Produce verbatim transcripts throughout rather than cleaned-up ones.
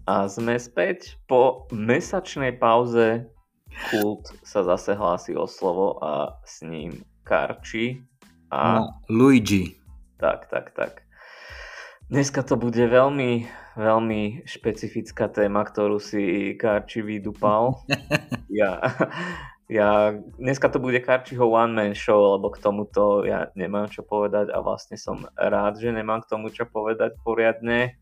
A sme späť po mesačnej pauze. Kult sa zase hlási o slovo a s ním Karči a no, Luigi. Tak, tak, tak. Dneska to bude veľmi, veľmi špecifická téma, ktorú si Karči vydupal. ja, ja, dneska to bude Karčiho one-man show, lebo k tomuto ja nemám čo povedať a vlastne som rád, že nemám k tomu čo povedať poriadne.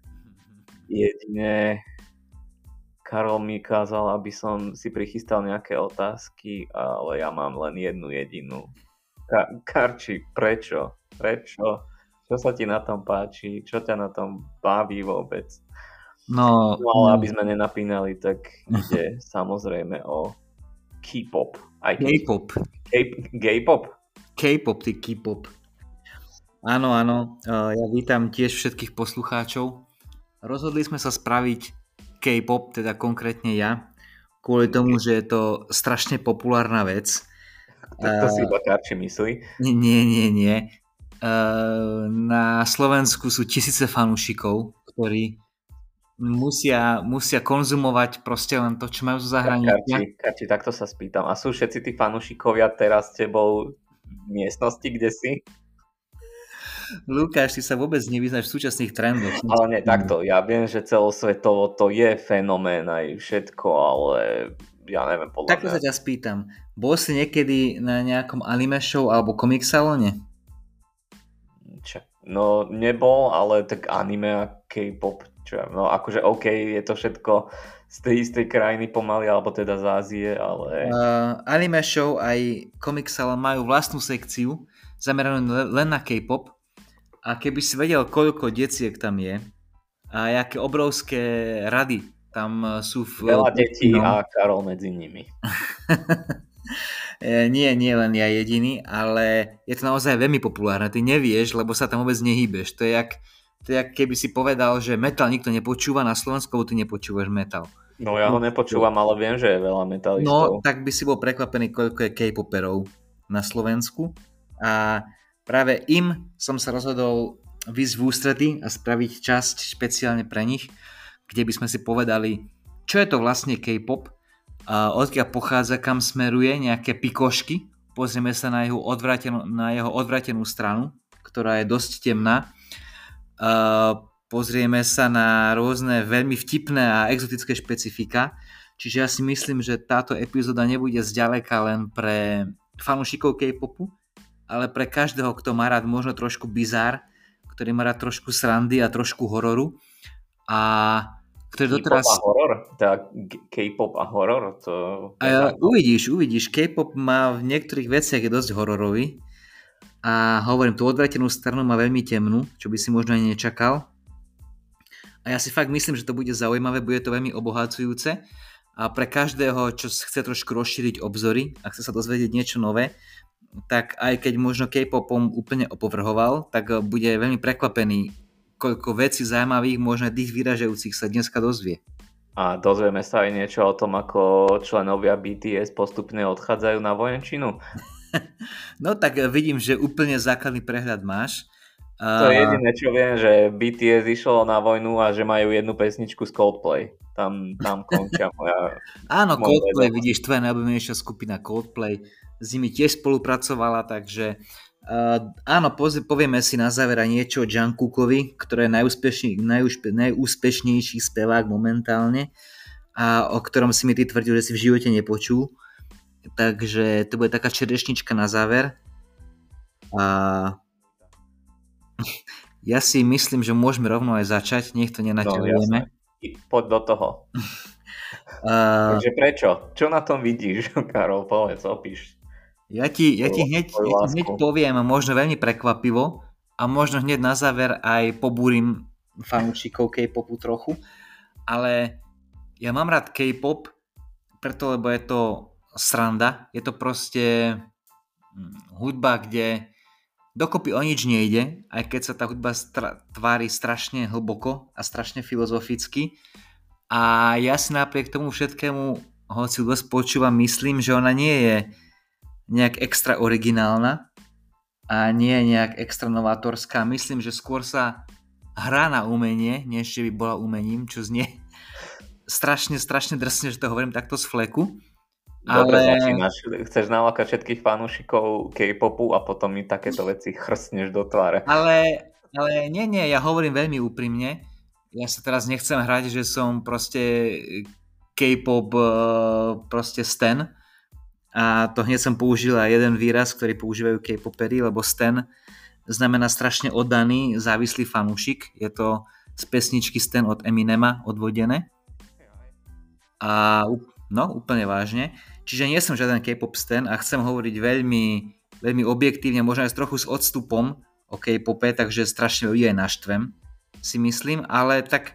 Jedine Karol mi kázal, aby som si prichystal nejaké otázky, ale ja mám len jednu jedinú. Ka- Karči, prečo? Prečo? Čo sa ti na tom páči? Čo ťa na tom baví vôbec? No, no ale aby sme nenapínali, tak ide samozrejme o K-pop. Aj K-pop. K-pop? K-pop, ty K-pop. Áno, áno. Ja vítam tiež všetkých poslucháčov. Rozhodli sme sa spraviť K-pop, teda konkrétne ja, kvôli tomu, že je to strašne populárna vec. Tak to si iba Karči myslí. Nie, nie, nie. Na Slovensku sú tisíce fanúšikov, ktorí musia, musia konzumovať proste len to, čo majú zo zahraničia. Karči, Karči, takto sa spýtam. A sú všetci tí fanúšikovia teraz s tebou v miestnosti, kde si? Lukáš, ty sa vôbec nevyznáš v súčasných trendoch. Ale nie, takto. Ja viem, že celosvetovo to je fenomén aj všetko, ale ja neviem, podľa Takto mňa. sa ťa spýtam. Bol si niekedy na nejakom anime show alebo comic salóne? No nebol, ale tak anime a K-pop, čo, no akože OK, je to všetko z tej istej krajiny pomaly, alebo teda z Ázie, ale... Uh, anime show aj comic salón majú vlastnú sekciu zameranú len na K-pop a keby si vedel, koľko deciek tam je a aké obrovské rady tam sú v... Veľa detí a Karol medzi nimi. Nie, nie len ja jediný, ale je to naozaj veľmi populárne. Ty nevieš, lebo sa tam vôbec nehýbeš. To je jak, to je jak keby si povedal, že metal nikto nepočúva na Slovensku, lebo ty nepočúvaš metal. No ja ho nepočúvam, ale viem, že je veľa metalistov. No, tak by si bol prekvapený, koľko je K-poperov na Slovensku. A práve im som sa rozhodol výsť v ústrety a spraviť časť špeciálne pre nich, kde by sme si povedali, čo je to vlastne K-pop, a odkiaľ pochádza, kam smeruje, nejaké pikošky. Pozrieme sa na jeho odvrátenú, na jeho odvrátenú stranu, ktorá je dosť temná. Uh, pozrieme sa na rôzne veľmi vtipné a exotické špecifika. Čiže ja si myslím, že táto epizóda nebude zďaleka len pre fanúšikov K-popu, ale pre každého, kto má rád možno trošku bizár, ktorý má rád trošku srandy a trošku hororu. A ktorý doteraz... K-pop a horor? Teda K-pop a horor? To... A uvidíš, uvidíš. K-pop má v niektorých veciach je dosť hororový. A hovorím, tú odvrátenú stranu má veľmi temnú, čo by si možno ani nečakal. A ja si fakt myslím, že to bude zaujímavé, bude to veľmi obohacujúce. A pre každého, čo chce trošku rozšíriť obzory a chce sa dozvedieť niečo nové, tak aj keď možno K-popom úplne opovrhoval, tak bude veľmi prekvapený, koľko vecí zaujímavých, možno tých vyražajúcich sa dneska dozvie. A dozvieme sa aj niečo o tom, ako členovia bé té es postupne odchádzajú na vojenčinu? No tak vidím, že úplne základný prehľad máš. To je jediné, čo viem, že bé té es išlo na vojnu a že majú jednu pesničku z Coldplay. Tam, tam končia moja... Áno, Coldplay, vidíš, tvoja najobľúbenejšia skupina Coldplay s nimi tiež spolupracovala, takže Uh, áno, povieme si na záver niečo o Jungkookovi, ktorý je najúspešný, najúspe, najúspešnejší spevák momentálne a o ktorom si mi ty tvrdil, že si v živote nepočul. Takže to bude taká čerešnička na záver. A ja si myslím, že môžeme rovno aj začať, nech to nenaťahujeme. No, poď do toho. Uh, Takže prečo? Čo na tom vidíš, Karol? Povedz, opíš. Ja ti, ja ti hneď, ja ti hneď poviem, možno veľmi prekvapivo a možno hneď na záver aj pobúrim fanúšikov K-popu trochu, ale ja mám rád K-pop, preto lebo je to sranda, je to proste hudba, kde dokopy o nič nejde, aj keď sa tá hudba stra- tvári strašne hlboko a strašne filozoficky a ja si napriek tomu všetkému, hoci dosť počúvam, myslím, že ona nie je nejak extra originálna a nie je nejak extra novátorská. Myslím, že skôr sa hrá na umenie, než že by bola umením, čo znie strašne, strašne drsne, že to hovorím takto z fleku. Dobre Ale... začínaš. Chceš nalákať všetkých fanúšikov K-popu a potom mi takéto veci chrstneš do tváre. Ale, ale nie, nie, ja hovorím veľmi úprimne. Ja sa teraz nechcem hrať, že som proste K-pop proste stan. A to hneď som použil aj jeden výraz, ktorý používajú K-poperi, lebo stan znamená strašne oddaný, závislý fanúšik. Je to z pesničky Stan od Eminema odvodené. A no, úplne vážne. Čiže nie som žiaden K-pop stan a chcem hovoriť veľmi, veľmi objektívne, možno aj trochu s odstupom o K-pope, takže strašne ľudí aj naštvem, si myslím, ale tak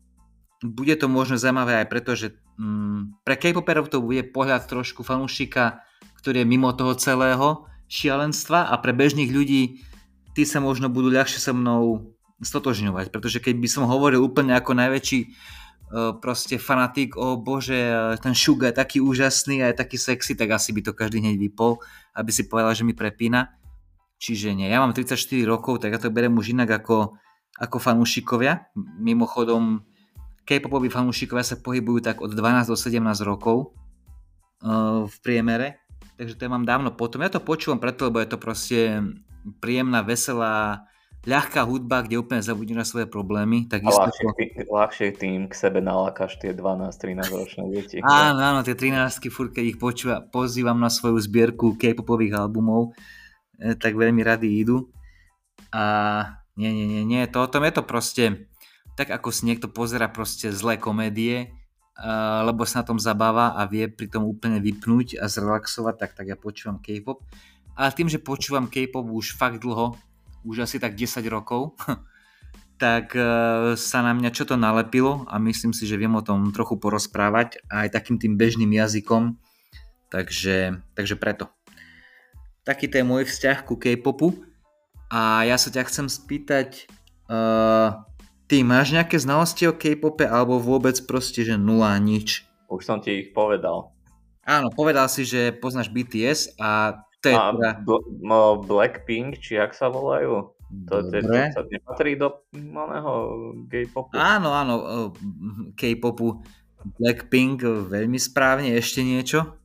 bude to možno zaujímavé aj preto, že mm, pre K-poperov to bude pohľad trošku fanúšika, ktorý je mimo toho celého šialenstva, a pre bežných ľudí tí sa možno budú ľahšie so mnou stotožňovať, pretože keď by som hovoril úplne ako najväčší uh, proste fanatik, o bože, ten Suga je taký úžasný a je taký sexy, tak asi by to každý hneď vypol, aby si povedal, že mi prepína. Čiže nie, ja mám tridsaťštyri rokov, tak ja to beriem už inak ako, ako fanúšikovia. Mimochodom, K-popoví fanúšikovia sa pohybujú tak od dvanásť do sedemnásť rokov uh, v priemere, takže to ja mám dávno potom. Ja to počúvam preto, lebo je to proste príjemná, veselá, ľahká hudba, kde úplne zabudí na svoje problémy. Tak a ľahšie, tým, ľahšie tým k sebe nalákaš tie dvanásť trinásť ročné deti. Áno, áno, tie trinástky, furt keď ich počúva, pozývam na svoju zbierku K-popových albumov, tak veľmi radi idú. A nie, nie, nie, nie, to o tom je to proste tak, ako si niekto pozerá proste zlé komédie, uh, lebo sa na tom zabáva a vie pri tom úplne vypnúť a zrelaxovať, tak, tak ja počúvam K-pop. Ale tým, že počúvam K-pop už fakt dlho, už asi tak desať rokov, tak uh, sa na mňa čo to nalepilo a myslím si, že viem o tom trochu porozprávať aj takým tým bežným jazykom, takže, takže preto. Taký to je môj vzťah ku K-popu a ja sa ťa chcem spýtať, uh, ty máš nejaké znalosti o K-pope alebo vôbec proste, že nula, nič? Už som ti ich povedal. Áno, povedal si, že poznáš bé té es a to je a teda... Bl- Blackpink, či jak sa volajú? To, to, to sa nepatrí do oného K-popu. Áno, áno, K-popu. Blackpink, veľmi správne. Ešte niečo?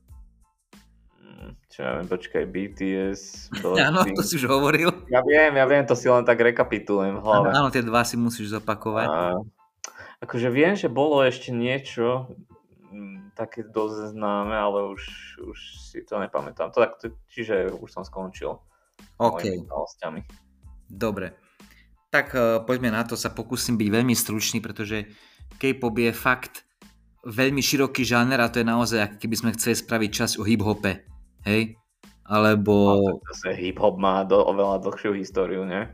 Čo ja viem, počkaj, bé té es, Áno, to si už hovoril. Ja viem, ja viem, to si len tak rekapitulujem v hlave. Áno, tie dva si musíš zopakovať. A, akože viem, že bolo ešte niečo také dosť známe, ale už, už si to nepamätám. To tak, čiže už som skončil. OK. Dobre. Tak uh, poďme na to, sa pokúsim byť veľmi stručný, pretože K-pop je fakt veľmi široký žáner a to je naozaj, ako keby sme chceli spraviť časť o hip-hope. Hej? Alebo... Zase hip-hop má do, oveľa dlhšiu históriu, nie?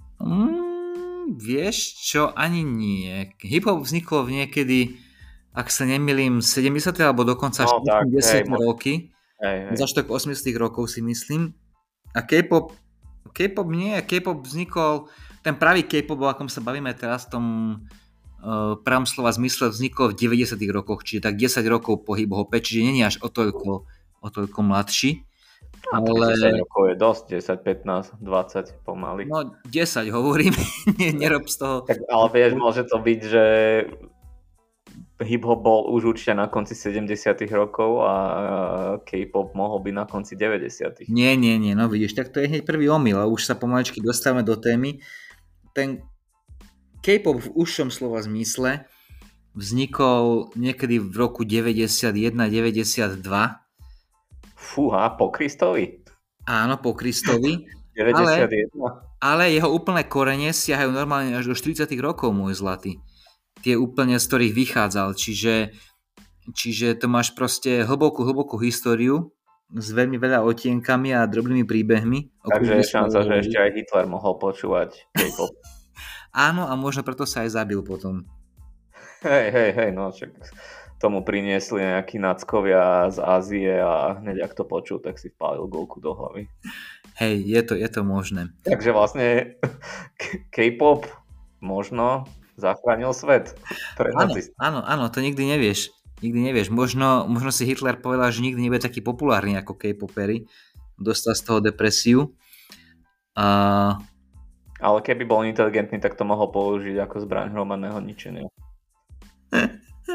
Mm, vieš čo? Ani nie. Hip-hop vzniklo v niekedy, ak sa nemýlim, sedemdesiate alebo dokonca no, štyridsiate roky. Hej, hej. Zaštok osemdesiatych rokov si myslím. A K-pop, K-pop nie, K-pop vznikol, ten pravý K-pop, o akom sa bavíme teraz, v tom uh, pravom slova zmysle, vznikol v deväťdesiatych rokoch, čiže tak desať rokov po hip-hope, čiže nie je až o toľko, o toľko mladší. Ale... desať rokov je dosť, desať, pätnásť, dvadsať pomaly. No desať hovorím, nerob z toho. Tak, ale vieš, môže to byť, že hip-hop bol už určite na konci sedemdesiatych rokov a K-pop mohol byť na konci deväťdesiatych. Nie, nie, nie, no vidíš, tak to je hneď prvý omyl a už sa pomaličky dostávame do témy. Ten K-pop v užšom slova zmysle vznikol niekedy v roku deväťdesiatjeden deväťdesiatdva. Fúha, po Kristovi? Áno, po Kristovi. deväťdesiatjeden. Ale, ale jeho úplné korene siahajú normálne až do štyridsiatych rokov, môj zlatý. Tie úplne, z ktorých vychádzal. Čiže, čiže to máš proste hlbokú, hlbokú históriu s veľmi veľa odtienkami a drobnými príbehmi. Takže je šanca, že ešte aj Hitler mohol počúvať K-pop. Áno, a možno preto sa aj zabil potom. Hej, hej, hej, no čak tomu priniesli nejakí nackovia z Ázie a hneď ak to počul, tak si vpálil golku do hlavy. Hej, je to, je to možné. Takže vlastne K-pop možno zachránil svet pre nacistov. Áno, áno, to nikdy nevieš. Nikdy nevieš. Možno, možno si Hitler povedal, že nikdy nebude taký populárny ako K-popery. Dostal z toho depresiu. A... Ale keby bol inteligentný, tak to mohol použiť ako zbraň hromadného ničenia.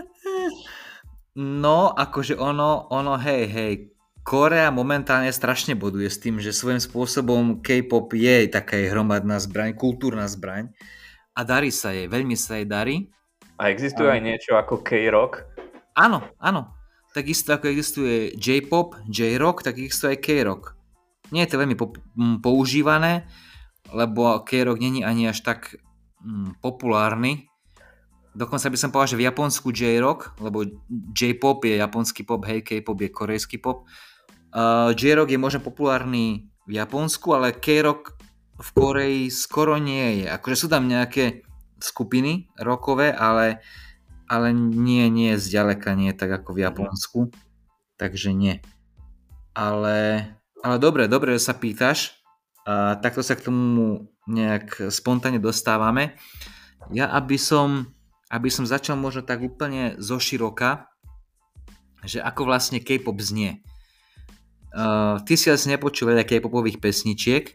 No, akože ono, ono, hej, hej, Korea momentálne strašne boduje s tým, že svojím spôsobom K-pop je taká hromadná zbraň, kultúrna zbraň a darí sa jej, veľmi sa jej darí. A existuje a... aj niečo ako K-rock? Áno, áno. Takisto ako existuje J-pop, J-rock, tak existuje aj K-rock. Nie je to veľmi po- používané, lebo K-rock není ani až tak mm, populárny. Dokonca by som povedal, že v Japonsku J-rock, lebo J-pop je japonský pop, hej, K-pop je korejský pop. Uh, J-rock je možno populárny v Japonsku, ale K-rock v Koreji skoro nie je. Akože sú tam nejaké skupiny rockové, ale, ale nie, nie, zďaleka nie tak ako v Japonsku. Takže nie. Ale, ale dobre, dobre, že sa pýtaš. Uh, takto sa k tomu nejak spontánne dostávame. Ja, aby som... aby som začal možno tak úplne zoširoka, že ako vlastne K-pop znie. Uh, ty si asi nepočul veľa K-popových pesničiek,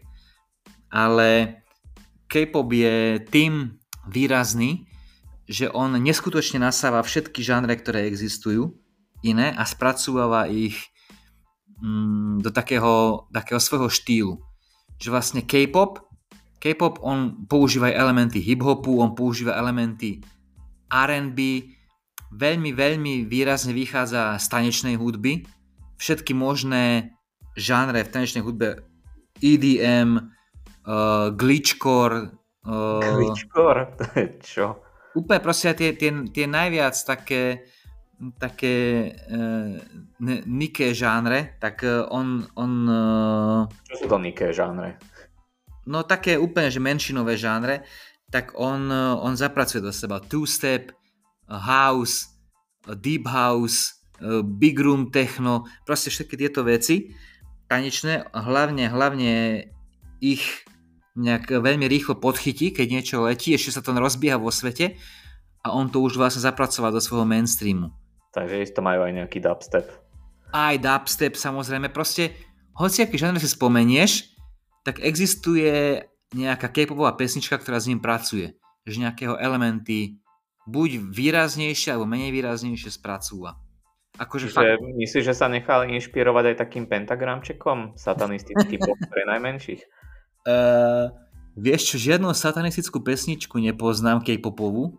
ale K-pop je tým výrazný, že on neskutočne nasáva všetky žánre, ktoré existujú, iné, a spracúva ich mm, do takého, takého svojho štýlu. Že vlastne K-pop, K-pop on používa elementy hip-hopu, on používa elementy R and B, veľmi, veľmi výrazne vychádza z tanečnej hudby. Všetky možné žánre v tanečnej hudbe, E D M, uh, glitchcore. Uh, glitchcore? To je čo? Úplne proste tie, tie, tie najviac také, také uh, niké žánre, tak uh, on... on uh, čo sú to niké žánre? No také úplne, že menšinové žánre, tak on, on zapracuje do seba two-step, house, deep house, big room techno, proste všetky tieto veci tanečné, hlavne, hlavne ich nejak veľmi rýchlo podchytí, keď niečo letí, ešte sa to rozbieha vo svete a on to už vlastne zapracoval do svojho mainstreamu. Takže isto majú aj nejaký dubstep. Aj dubstep, samozrejme, proste hociaký žánr si spomenieš, tak existuje nejaká K-popová pesnička, ktorá s ním pracuje. Že nejakého elementy buď výraznejšie, alebo menej výraznejšie spracúva. Akože fakt... Myslíš, že sa nechal inšpirovať aj takým pentagramčekom? Satanistický pop pre najmenších? Uh, vieš čo, žiadnu satanistickú pesničku nepoznám K-popovú,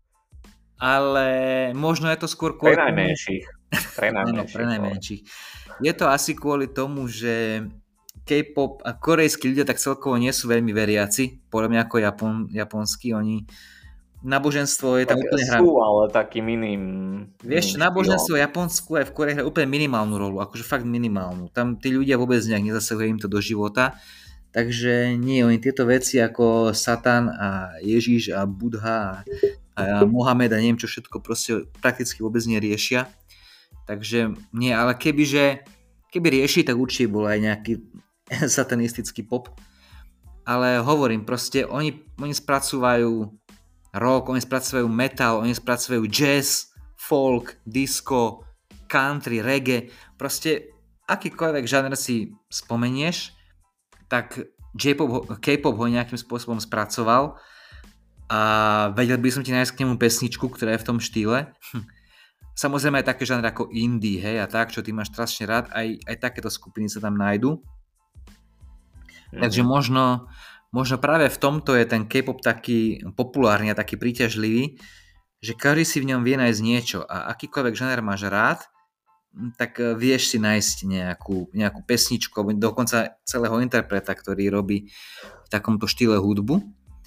ale možno je to skôr... Pre najmenších. Pre najmenších. Pre najmenších. Je to asi kvôli tomu, že K-pop a korejskí ľudia tak celkovo nie sú veľmi veriaci, podľa mňa ako Japon, japonskí, oni náboženstvo je tam tak úplne hra... sú, ale takým iným... Vieš, náboženstvo v Japonsku aj v Korei hra úplne minimálnu rolu, akože fakt minimálnu. Tam tí ľudia vôbec nejak nezasahuje im to do života, takže nie, oni tieto veci ako Satan a Ježiš a Budha a, a Mohamed a neviem čo všetko proste prakticky vôbec neriešia. Takže nie, ale kebyže keby rieši, tak určite bol aj nejaký satanistický pop. Ale hovorím, proste oni, oni spracúvajú rock, oni spracúvajú metal, oni spracúvajú jazz, folk, disco, country, reggae. Proste akýkoľvek žáner si spomenieš, tak J-pop, K-pop ho nejakým spôsobom spracoval a vedel by som ti nájsť k nemu pesničku, ktorá je v tom štýle. Samozrejme aj také žánre ako indie, hej, a tak, čo ty máš strašne rád, aj, aj takéto skupiny sa tam nájdú. Mm. Takže možno, možno práve v tomto je ten K-pop taký populárny a taký príťažlivý, že každý si v ňom vie nájsť niečo a akýkoľvek žáner máš rád, tak vieš si nájsť nejakú, nejakú pesničku, dokonca celého interpreta, ktorý robí v takomto štýle hudbu.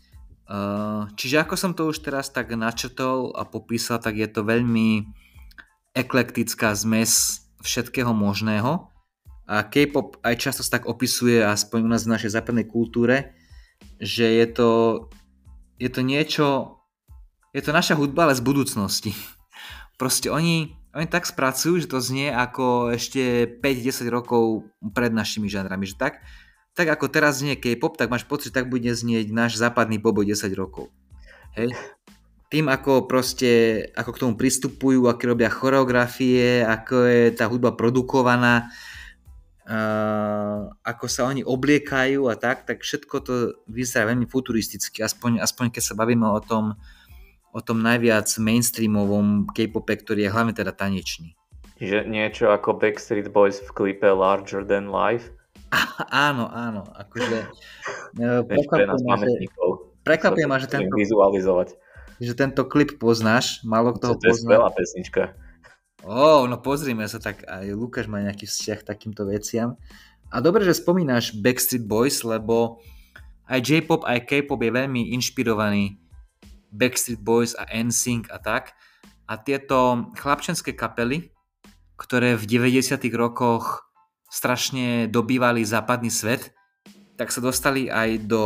Čiže ako som to už teraz tak načrtol a popísal, tak je to veľmi eklektická zmes všetkého možného. A K-pop aj často sa tak opisuje, aspoň u nás v našej západnej kultúre, že je to, je to niečo, je to naša hudba, ale z budúcnosti. Proste oni, oni tak spracujú, že to znie ako ešte päť desať rokov pred našimi žánrami. Že tak, tak ako teraz znie K-pop, tak máš pocit, že tak bude znieť náš západný pop o desať rokov. Hej? Tým, ako proste, ako k tomu pristupujú, aké robia choreografie, ako je tá hudba produkovaná, Uh, ako sa oni obliekajú a tak, tak všetko to vyzerá veľmi futuristicky, aspoň, aspoň keď sa bavíme o tom, o tom najviac mainstreamovom K-pope, ktorý je hlavne teda tanečný. Čiže niečo ako Backstreet Boys v klipe Larger Than Life? Áno, áno, akože pre nás pamätníkov. Prekvapuje ma, že tento, vizualizovať. že tento klip poznáš, málo kto ho pozná. To je skvelá pesnička. Ó, no pozrime sa, tak aj Lukáš má nejaký vzťah k takýmto veciam. A dobre, že spomínaš Backstreet Boys, lebo aj J-pop, aj K-pop je veľmi inšpirovaný Backstreet Boys a N Sync a tak. A tieto chlapčenské kapely, ktoré v deväťdesiatych rokoch strašne dobývali západný svet, tak sa dostali aj do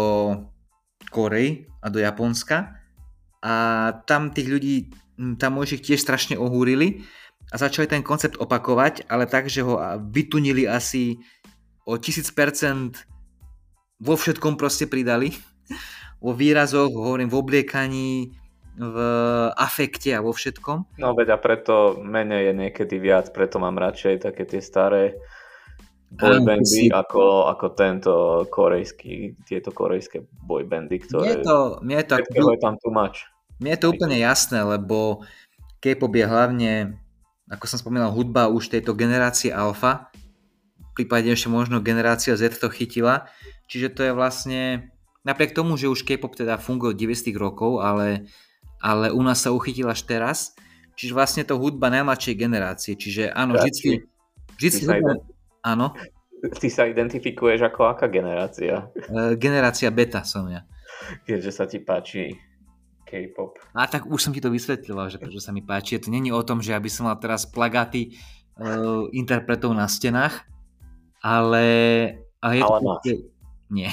Korei a do Japonska a tam tých ľudí, tam ich tiež strašne ohúrili a začali ten koncept opakovať, ale tak, že ho vytunili asi o tisíc percent, vo všetkom proste pridali, vo výrazoch, hovorím, v obliekaní, v afekte a vo všetkom. No veď a preto menej je niekedy viac, preto mám radšej také tie staré boybandy ako, ako tento korejský, tieto korejské boybandy, ktoré... Mne to, mne to, je tam too much. Mne je to úplne jasné, lebo K-pop je hlavne, ako som spomínal, hudba už tejto generácie alfa, v prípade ešte možno generácia Z to chytila, čiže to je vlastne, napriek tomu, že už K-pop teda funguje od deväťdesiatych rokov, ale, ale u nás sa uchytila až teraz, čiže vlastne to hudba najmladšej generácie, čiže áno, vždycky, vždycky hudba, áno. Ty sa identifikuješ ako aká generácia? E, generácia beta som ja. Keďže sa ti páči K-pop. A tak už som ti to vysvetlila, že prečo sa mi páči. To není o tom, že aby som mal teraz plagáty uh, interpretov na stenách, ale, ale je ale to... Máš. Nie.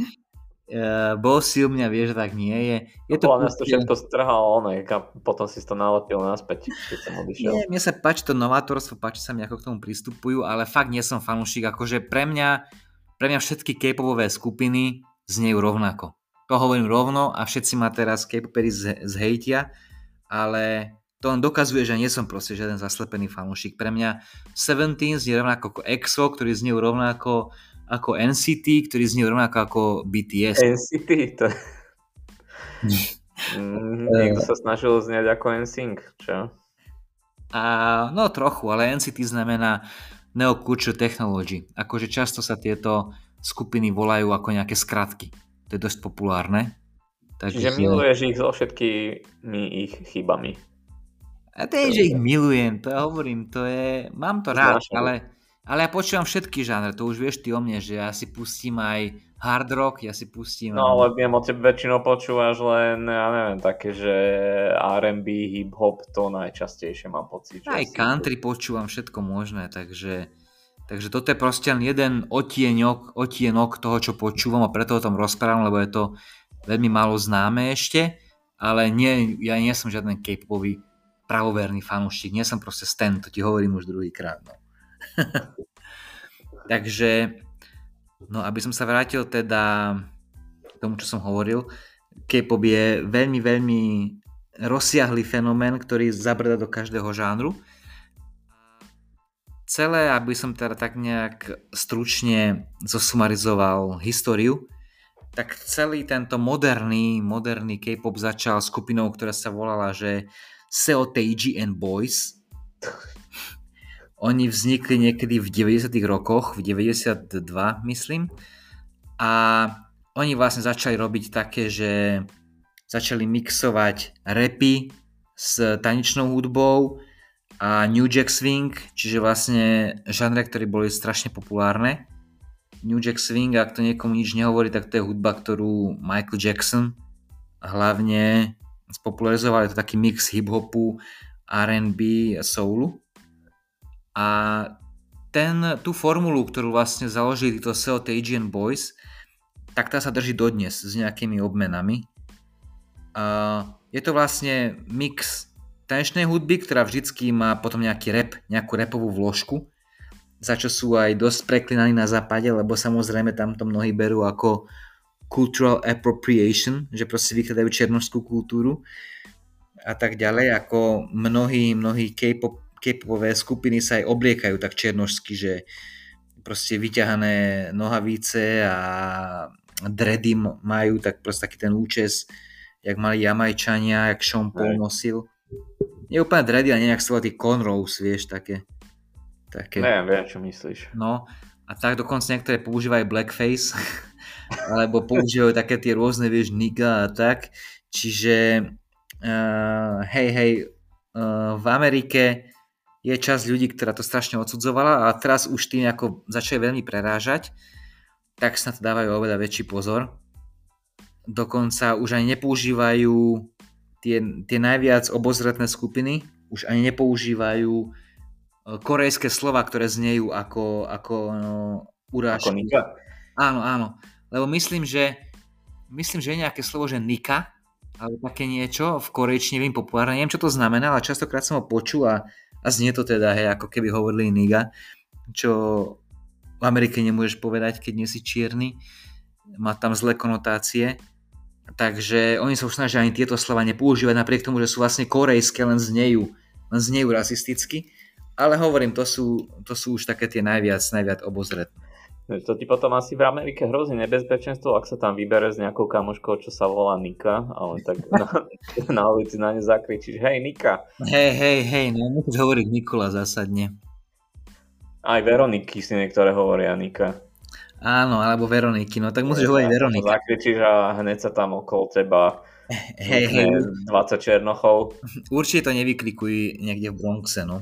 Uh, bol si u mňa, vieš, tak nie je. je to podľa nás to všetko strhal onek a potom si to nalepil naspäť, keď som odišiel. Nie, mne sa páči to novátorstvo, páči sa mi, ako k tomu pristupujú, ale fakt nie som fanúšik. Akože pre mňa, pre mňa všetky K-popové skupiny znejú rovnako. To hovorím rovno a všetci ma teraz K-poperi zhejtia, ale to len dokazuje, že nie som proste žiaden zaslepený fanúšik. Pre mňa Seventeen znie rovnako ako EXO, ktorý znie rovnako ako N C T, ktorý znie rovnako ako B T S. N C T? To... Niekto sa snažil znieť ako N Sync, čo? A, no trochu, ale N C T znamená Neo Culture Technology. Akože často sa tieto skupiny volajú ako nejaké skratky. To je dosť populárne. Takže Čiže miluješ ich so všetkými ich chybami. A to je, že ich milujem, to ja hovorím, to je, mám to rád, ale, ale ja počúvam všetky žánre, to už vieš ty o mne, že ja si pustím aj hard rock, ja si pustím... No ale viem, o tebe väčšinou počúvaš len, ja neviem, také, že R and B, hip-hop, to najčastejšie mám pocit. Aj country to... počúvam, všetko možné, takže... Takže toto je proste len jeden otienok, otienok toho, čo počúvam a preto o tom rozprávam, lebo je to veľmi málo známe ešte, ale nie, ja nie som žiaden K-popový pravoverný fanúšik, nie som proste stan, to ti hovorím už druhýkrát. No. Takže, no aby som sa vrátil teda k tomu, čo som hovoril, K-pop je veľmi, veľmi rozsiahlý fenomén, ktorý zabrda do každého žánru. Celé, aby som teda tak nejak stručne zosumarizoval históriu, tak celý tento moderný, moderný K-pop začal skupinou, ktorá sa volala, že Seo Taiji and Boys. Oni vznikli niekedy v deväťdesiatych rokoch, v deväťdesiatdva myslím. A oni vlastne začali robiť také, že začali mixovať rapy s tanečnou hudbou a New Jack Swing, čiže vlastne žánre, ktoré boli strašne populárne. New Jack Swing, ak to niekomu nič nehovorí, tak to je hudba, ktorú Michael Jackson hlavne spopularizoval. Je to taký mix hip-hopu, R and B a soulu. A ten, tú formulu, ktorú vlastne založili to Seo Taiji and Boys, tak tá sa drží dodnes s nejakými obmenami. A je to vlastne mix tanečnej hudby, ktorá vždycky má potom nejaký rap, nejakú rapovú vložku, za čo sú aj dosť preklinaní na západe, lebo samozrejme tamto mnohí berú ako cultural appropriation, že proste vykladajú černošskú kultúru a tak ďalej, ako mnohí, mnohí K-pop, K-popové skupiny sa aj obliekajú tak černošsky, že proste vyťahané nohavice a dready majú, tak proste taký ten účes jak mali Jamajčania, jak Sean Paul Hej. nosil. Nie úplne dready, ale nejak sa tí cornrows, vieš, také. také. Neviem, viem, čo myslíš. No, a tak dokonca niektoré používajú blackface, alebo používajú také tie rôzne, vieš, nigga a tak. Čiže uh, hej, hej, uh, v Amerike je časť ľudí, ktorá to strašne odsudzovala a teraz už tým, ako začali veľmi prerážať, tak sa to dávajú oveľa väčší pozor. Dokonca už ani nepoužívajú tie, tie najviac obozretné skupiny, už ani nepoužívajú korejské slova, ktoré znejú ako, ako no, urážky. Ako nika? Áno, áno. Lebo myslím, že myslím, že je nejaké slovo, že nika, alebo také niečo v korejčine, neviem populárne, neviem, čo to znamená, ale častokrát som ho počul a, a znie to teda, hej, ako keby hovorili niga, čo v Amerike nemôžeš povedať, keď nie si čierny. Má tam zlé konotácie. Takže oni sa už snažia ani tieto slova nepoužívať, napriek tomu, že sú vlastne korejské, len znejú, len znejú rasisticky. Ale hovorím, to sú, to sú už také tie najviac, najviac obozretné. To ti potom asi v Amerike hrozí nebezpečenstvo, ak sa tam vybere s nejakou kamoškou, čo sa volá Nika, ale tak na, na ulici na ňu zakričíš, hej Nika. Hej, hej, hej, no musíš hovoriť Nikola zásadne. Aj Veroniky si niektoré hovoria Nika. Áno, alebo Veroniky, no tak musíš hovoriť Veronika. Zakričíš a hneď sa tam okolo teba hej, hej. dvadsať černochov. Určite to nevyklikuj niekde v Bronxe, no.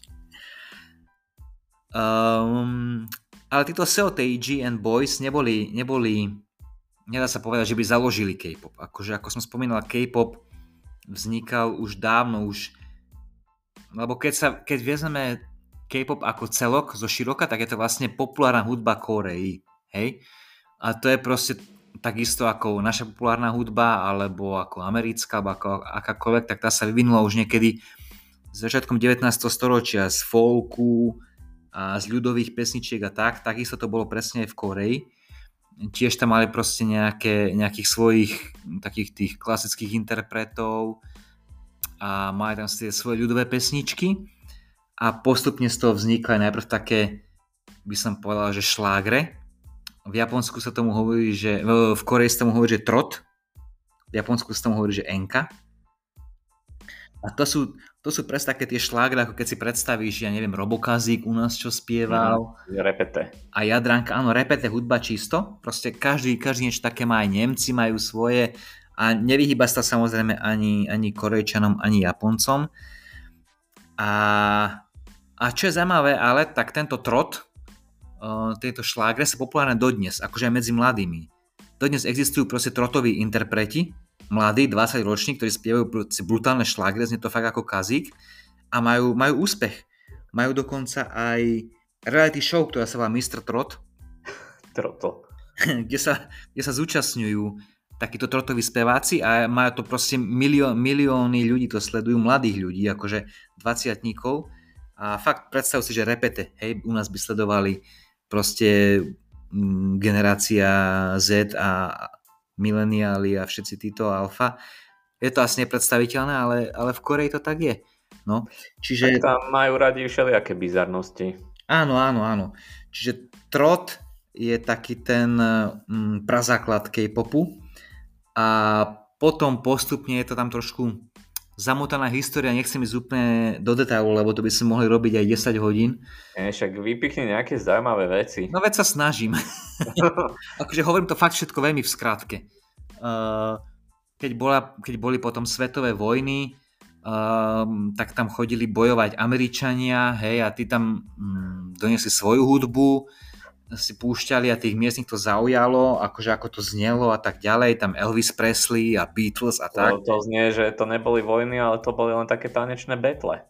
Um, ale títo Seotaiji and Boys neboli, neboli, nedá sa povedať, že by založili K-pop. Akože, ako som spomínal, K-pop vznikal už dávno, už, lebo keď, sa, keď vezmeme K-pop ako celok zo široka, tak je to vlastne populárna hudba Kórei, hej? A to je proste takisto ako naša populárna hudba, alebo ako americká, alebo ako akákoľvek, tak tá sa vyvinula už niekedy začiatkom devätnásteho storočia z folku a z ľudových pesničiek a tak, takisto to bolo presne aj v Kóreji. Tiež tam mali proste nejaké, nejakých svojich takých tých klasických interpretov a mali tam tie svoje ľudové pesničky a postupne z toho vznikli najprv také, by som povedal, že šlágre. V Japonsku sa tomu hovorí, že v Kóreji sa tomu hovorí, že trot, v Japonsku sa tomu hovorí, že enka. A to sú, to sú presne také tie šlágre, ako keď si predstavíš, ja neviem, Robokazík u nás, čo spieval. Mm, repete. A Jadranka, áno, repete, hudba čisto. Proste každý, každý niečo také má, aj Nemci majú svoje a nevyhýba sa samozrejme ani, ani Korejčanom, ani Japoncom. A, a čo je zaujímavé, ale tak tento trot, uh, tieto šlágre sú populárne dodnes, akože aj medzi mladými. Dodnes existujú proste trotoví interpreti, mladí, dvadsaťroční, ktorí spievajú brutálne šlágre, znie to fakt ako kazík a majú, majú úspech. Majú dokonca aj reality show, ktorá sa volá mister Trot. Troto. kde, sa, kde sa zúčastňujú takíto trotoví speváci a majú to proste milió, milióny ľudí, to sledujú, mladých ľudí, akože dvadsiatníkov a fakt predstav si, že repete, hej, u nás by sledovali proste m, generácia Z a mileniáli a všetci títo alfa. Je to asi nepredstaviteľné, ale, ale v Koreji to tak je. No, čiže... Tak tam majú radi všelijaké bizarnosti. Áno, áno, áno. Čiže trot je taký ten mm, prazáklad K-popu a potom postupne je to tam trošku zamotaná história, nechcem ísť úplne do detailu, lebo to by sme mohli robiť aj desať hodín. Nie, však vypichni nejaké zaujímavé veci. No veď sa snažím. Akože hovorím to fakt všetko veľmi v skratke. Uh, keď, bola, keď boli potom svetové vojny, uh, tak tam chodili bojovať Američania, hej, a tí tam um, doniesli svoju hudbu, si púšťali a tých miestnych to zaujalo, akože ako to znelo a tak ďalej, tam Elvis Presley a Beatles a tak. To, to znie, že to neboli vojny, ale to boli len také tanečné betle.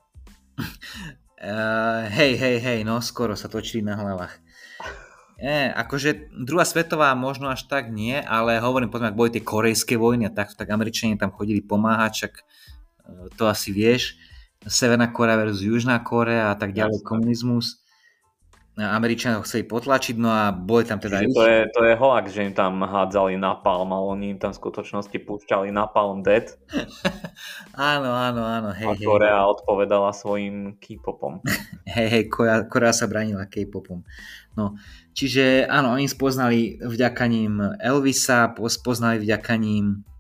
Uh, hej, hej, hej, no skoro sa točili na hlavách. Nie, akože druhá svetová možno až tak nie, ale hovorím potom, ak boli tie korejské vojny a tak, tak Američania tam chodili pomáhať, však to asi vieš, Severná Kórea versus Južná Kórea a tak ďalej, komunizmus. Američania ho chceli potlačiť, no a boli tam teda... To je, to je hoax, že im tam hádzali napalm, ale oni im tam v skutočnosti púšťali Napalm Death. Áno, áno, áno. Hej, a Korea hej. odpovedala svojim K-popom. Hej, hej, Korea, Korea sa bránila K-popom. No, čiže áno, oni spoznali vďaka ním Elvisa, spoznali vďaka ním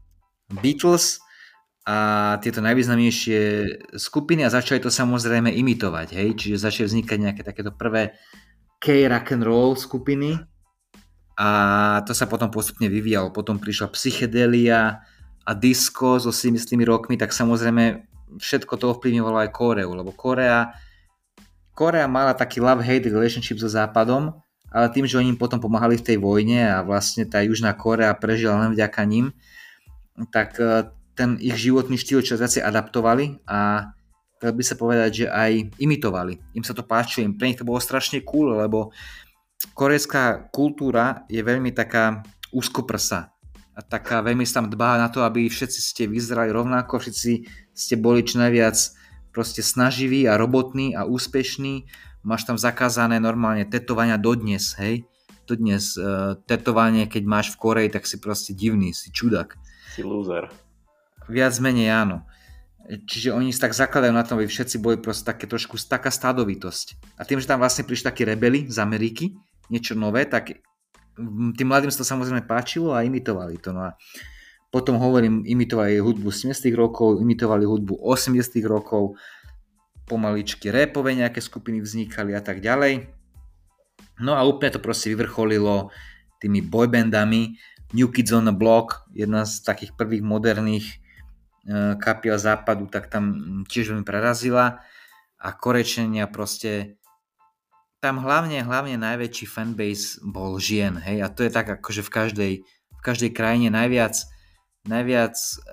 Beatles a tieto najvýznamnejšie skupiny a začali to samozrejme imitovať, hej, čiže začali vznikať nejaké takéto prvé K-rock and roll skupiny a to sa potom postupne vyvíjalo. Potom prišla psychedelia a disco so sedemdesiatych rokmi, tak samozrejme všetko to ovplyvňovalo aj Kóreu, lebo Kórea Kórea mala taký love-hate relationship so Západom, ale tým, že oni im potom pomáhali v tej vojne a vlastne tá Južná Kórea prežila len vďaka ním, tak ten ich životný štýl čas viacej adaptovali a dá by sa povedať, že aj imitovali. Im sa to páčilo, im pre nich to bolo strašne cool, lebo korejská kultúra je veľmi taká úzkoprsa a taká veľmi sa tam dbá na to, aby všetci ste vyzerali rovnako, všetci ste boli čo najviac proste snaživí a robotní a úspešní. Máš tam zakázané normálne tetovania dodnes, hej? Dodnes uh, tetovanie, keď máš v Koreji, tak si proste divný, si čudak. Si loser. Viac menej áno. Čiže oni sa tak zakladajú na tom, aby všetci boli proste také trošku taká stádovitosť. A tým, že tam vlastne prišli takí rebeli z Ameriky, niečo nové, tak tým mladým sa to samozrejme páčilo a imitovali to. No a potom hovorím, imitovali hudbu sedemdesiatych rokov, imitovali hudbu osemdesiatych rokov, pomaličky rapové nejaké skupiny vznikali a tak ďalej. No a úplne to proste vyvrcholilo tými boybandami. New Kids on the Block, jedna z takých prvých moderných kapiel západu, tak tam tiež veľmi prerazila a Korejčania proste tam hlavne, hlavne najväčší fanbase bol žien, hej, a to je tak akože v každej, v každej krajine najviac, najviac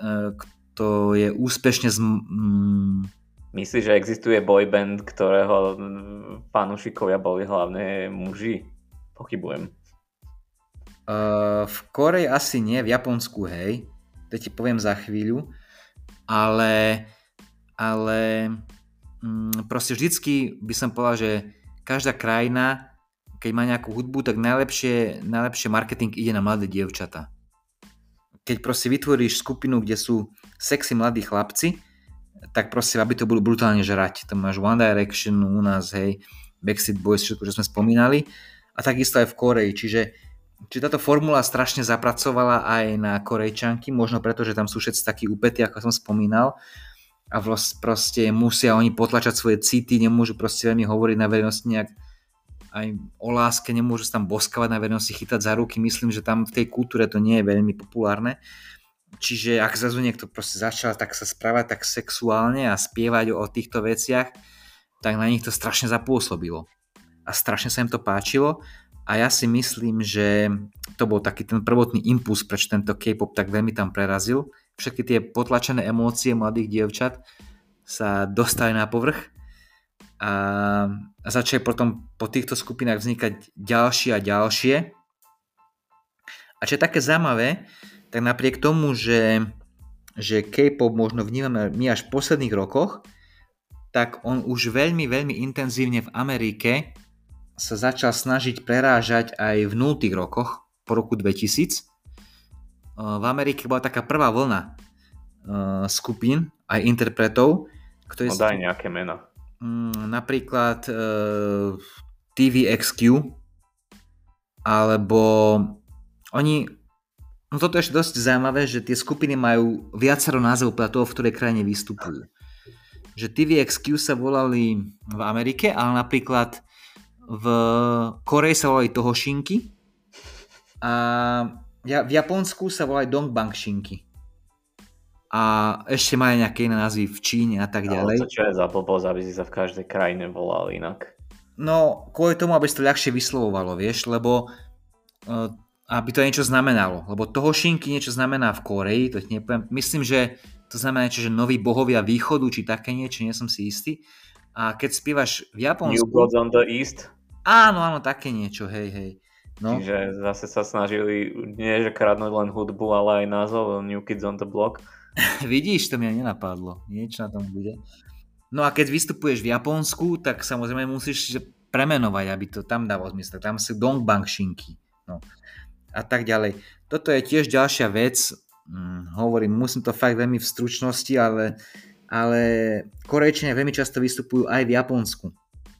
kto je úspešne z... Mm... Myslíš, že existuje boyband, ktorého fanúšikovia boli hlavne muži? Pochybujem. Uh, v Koreji asi nie, v Japonsku hej, to ti poviem za chvíľu. Ale, ale mm, proste vždycky by som povedal, že každá krajina, keď má nejakú hudbu, tak najlepšie, najlepšie marketing ide na mladé dievčatá. Keď proste vytvoríš skupinu, kde sú sexy mladí chlapci, tak proste, aby to bolo brutálne žrať. Tam máš One Direction u nás, hej, Backstreet Boys, všetko, čo sme spomínali. A takisto aj v Koreji. Čiže, čiže táto formula strašne zapracovala aj na Korejčanky, možno preto, že tam sú všetci takí úpetí, ako som spomínal. A proste musia oni potlačať svoje city, nemôžu proste veľmi hovoriť na verejnosti nejak aj o láske, nemôžu sa tam boskavať na verejnosti, chytať za ruky. Myslím, že tam v tej kultúre to nie je veľmi populárne. Čiže ak zrazu niekto proste začal tak sa správať tak sexuálne a spievať o týchto veciach, tak na nich to strašne zapôsobilo. A strašne sa im to páčilo. A ja si myslím, že to bol taký ten prvotný impuls, prečo tento K-pop tak veľmi tam prerazil. Všetky tie potlačené emócie mladých dievčat sa dostali na povrch a začali potom po týchto skupinách vznikať ďalšie a ďalšie. A čo je také zaujímavé, tak napriek tomu, že, že K-pop možno vnímame my až v posledných rokoch, tak on už veľmi, veľmi intenzívne v Amerike sa začal snažiť prerážať aj v nultých rokoch, po roku dvetisíc. V Amerike bola taká prvá vlna skupín, aj interpretov. Ktoré no daj nejaké mená. Napríklad té vé iks kú, alebo oni... No toto je ešte dosť zaujímavé, že tie skupiny majú viacero názvov podľa toho, v ktorej krajine vystupujú. Že té vé iks kú sa volali v Amerike, ale napríklad v Koreji sa volali Tohoshinky a v Japonsku sa volali Dongbang-shinky. A ešte majú nejaké iné názvy v Číne a tak ďalej. Ale to čo je za blbosť, aby si sa v každej krajine volal inak? No, kvôli tomu, aby si to ľahšie vyslovovalo, vieš, lebo uh, aby to niečo znamenalo. Lebo Tohoshinky niečo znamená v Koreji, to nepoviem. Myslím, že to znamená niečo, že noví bohovia východu, či také niečo, nie som si istý. A keď spievaš v Japonsku... New Gods on the East? Áno, áno, také niečo, hej, hej. No. Čiže zase sa snažili nie že kradnúť len hudbu, ale aj názov New Kids on the Block. Vidíš, to mňa nenapadlo. Niečo na tom bude. No a keď vystupuješ v Japonsku, tak samozrejme musíš premenovať, aby to tam dalo zmysel. Tam sú Dongbang-shinky. No. A tak ďalej. Toto je tiež ďalšia vec. Hm, hovorím, musím to fakt veľmi v stručnosti, ale, ale Korejčania veľmi často vystupujú aj v Japonsku.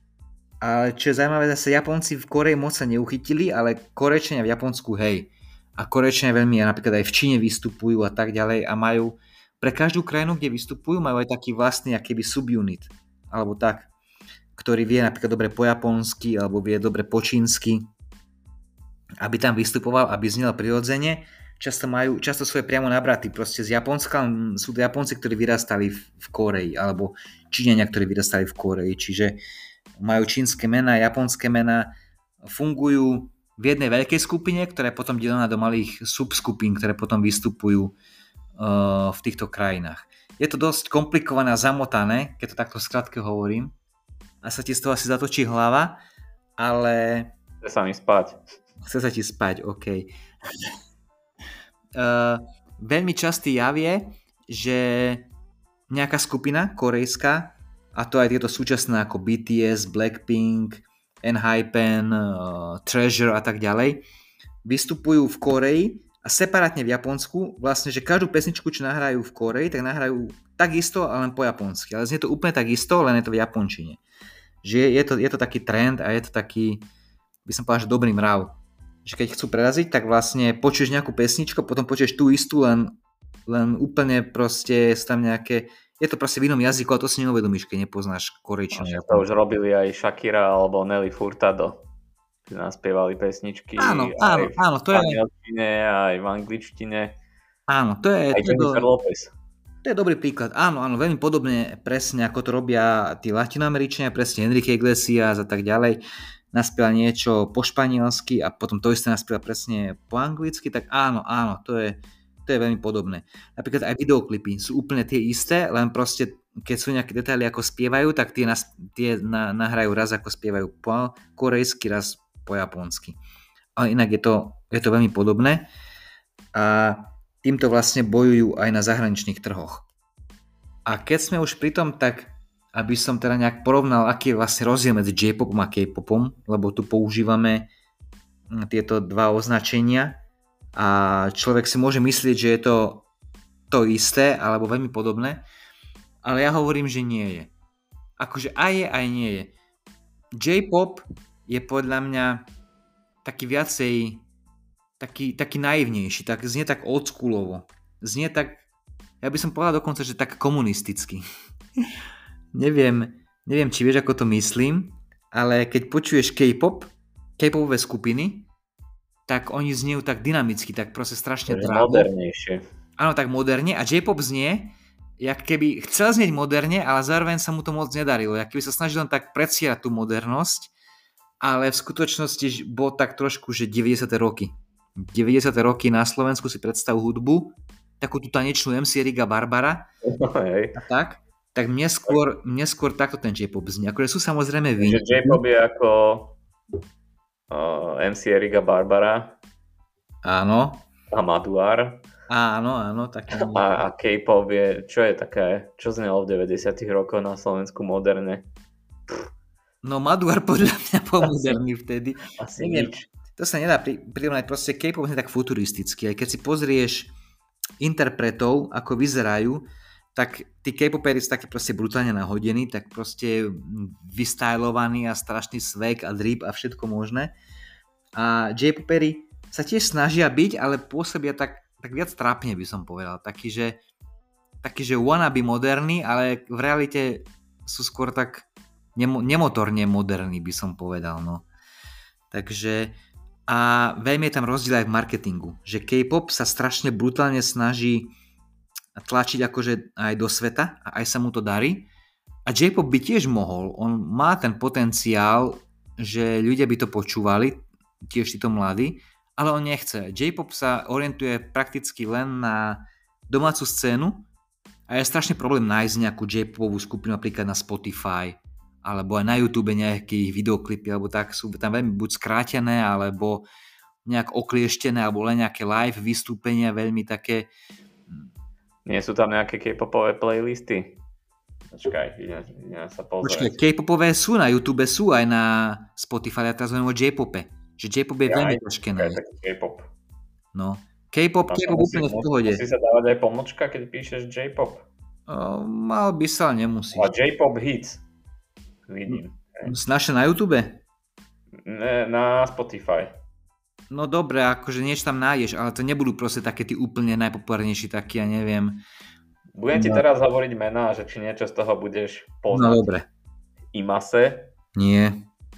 Ale čo je zaujímavé, zase Japonci v Koreji moc sa neuchytili, ale Korejčania v Japonsku hej. A Korejčania veľmi, napríklad aj v Číne vystupujú a tak ďalej a majú, pre každú krajinu, kde vystupujú, majú aj taký vlastný akýby subunit, alebo tak, ktorý vie napríklad dobre po japonsky, alebo vie dobre po čínsky, aby tam vystupoval, aby znel prirodzene. Často majú, často sú aj priamo nabratí proste z Japonska, sú to Japonci, ktorí vyrastali v, v Kórei, alebo Číňania, ktorí vyrastali v Kórei, čiže majú čínske mená, japonské mená, fungujú v jednej veľkej skupine, ktorá je potom delená do malých subskupín, ktoré potom vystupujú uh, v týchto krajinách. Je to dosť komplikované a zamotané, keď to takto skrátke hovorím, a sa ti z toho asi zatočí hlava, ale... Chce sa mi spať. Chce sa ti spať, OK. Uh, veľmi častý jav je, že nejaká skupina korejská, a to aj tieto súčasné ako bé té es, Blackpink, ENHYPEN, uh, Treasure a tak ďalej, vystupujú v Koreji a separátne v Japonsku, vlastne, že každú pesničku, čo nahrajú v Koreji, tak nahrajú takisto, ale len po japonsky. Ale znie to úplne takisto, len je to v japončine. Že je, je, to, je to taký trend a je to taký, by som povedal, že dobrý mrav. Že keď chcú preraziť, tak vlastne počuješ nejakú pesničku, potom počuješ tú istú, len, len úplne proste sú tam nejaké, je to proste v inom jazyku a to si neuvedomíš, keď nepoznáš korejčinu. No, to už robili aj Shakira alebo Nelly Furtado. Naspievali pesničky áno, áno, aj áno, v to je... španielčine, aj v angličtine. Áno, to je... Aj to je Jennifer do... Lopez. To je dobrý príklad. Áno, áno, veľmi podobne presne ako to robia tí latinoameričania, presne Enrique Iglesias a tak ďalej. Naspieva niečo po španielsky a potom to isté naspieva presne po anglicky, tak áno, áno, to je, to je veľmi podobné. Napríklad aj videoklipy sú úplne tie isté, len proste keď sú nejaké detaily ako spievajú, tak tie, nas, tie na, nahrajú raz ako spievajú po korejsky, raz po japonsky. Ale inak je to, je to veľmi podobné a týmto vlastne bojujú aj na zahraničných trhoch. A keď sme už pri tom, tak aby som teda nejak porovnal, aký je vlastne rozdiel medzi J-popom a K-popom, lebo tu používame tieto dva označenia a človek si môže myslieť, že je to to isté alebo veľmi podobné, ale ja hovorím, že nie je. Akože aj je, aj nie je. J-pop je podľa mňa taký viacej taký, taký naivnejší, tak znie tak oldschoolovo. Znie tak, ja by som povedal dokonca, že tak komunisticky. Neviem, neviem, či vieš, ako to myslím, ale keď počuješ K-pop, K-popové skupiny, tak oni zniejú tak dynamicky, tak proste strašne drávo. Modernejšie. Áno, tak moderne. A J-pop znie, jak keby chcel znieť moderne, ale zároveň sa mu to moc nedarilo. Jak keby sa snažil len tak predsierať tú modernosť, ale v skutočnosti bol tak trošku, že deväťdesiate roky. deväťdesiate roky na Slovensku si predstav hudbu, takú tú tanečnú em cé Riga Barbara. Hej. A tak. Tak mne skôr, mne skôr takto ten J-pop znie. Akože sú samozrejme výnimky. Takže J-pop je ako uh, em cé Riga Barbara. Áno. A Maduar. Áno, áno. Také... A, a K-pop je, čo je také, čo znelo v deväťdesiatych rokoch na Slovensku moderne? No Maduar podľa mňa bol moderný vtedy. Asi Neviem, nič. to sa nedá pri, prirovnať, proste K-pop je tak futuristický. Aj keď si pozrieš interpretov, ako vyzerajú, tak tí K-poperi sú takí proste brutálne nahodení, tak proste vystylovaní a strašný swag a drip a všetko možné. A J-poperi sa tiež snažia byť, ale pôsobia tak, tak viac trápne, by som povedal. Taký, že, taký, že wannabe moderný, ale v realite sú skôr tak nemo, nemotorne moderní, by som povedal. No. Takže a veľmi je tam rozdiel aj v marketingu, že K-pop sa strašne brutálne snaží tlačiť akože aj do sveta a aj sa mu to darí. A J-pop by tiež mohol, on má ten potenciál, že ľudia by to počúvali, tiež títo mladí, ale on nechce. J-pop sa orientuje prakticky len na domácu scénu a je strašne problém nájsť nejakú J-popovú skupinu napríklad na Spotify alebo aj na YouTube nejaké videoklipy, alebo tak sú tam veľmi buď skrátené, alebo nejak oklieštené, alebo len nejaké live vystúpenia, veľmi také. Nie sú tam nejaké K-popové playlisty? Počkaj, idem, idem sa pozrieť. Počkaj, K-popové sú na YouTube, sú aj na Spotify, ja teraz hovorím o J-pope. Že J-pop je ja, veľmi ťažké nájsť. K-pop. No. K-pop, K-pop úplne v pohode. Musí sa dávať aj pomočka, keď píšeš J-pop? O, mal by sa, ale nemusí. A J-pop hits. Vidím. Naše na YouTube? Ne, na Spotify. no dobre, akože niečo tam nájdeš, ale to nebudú proste také tí úplne najpopulárnejší, takí, ja neviem. Budem ti No. teraz hovoriť mená, že či niečo z toho budeš No poznať. dobre. Imase, Nie,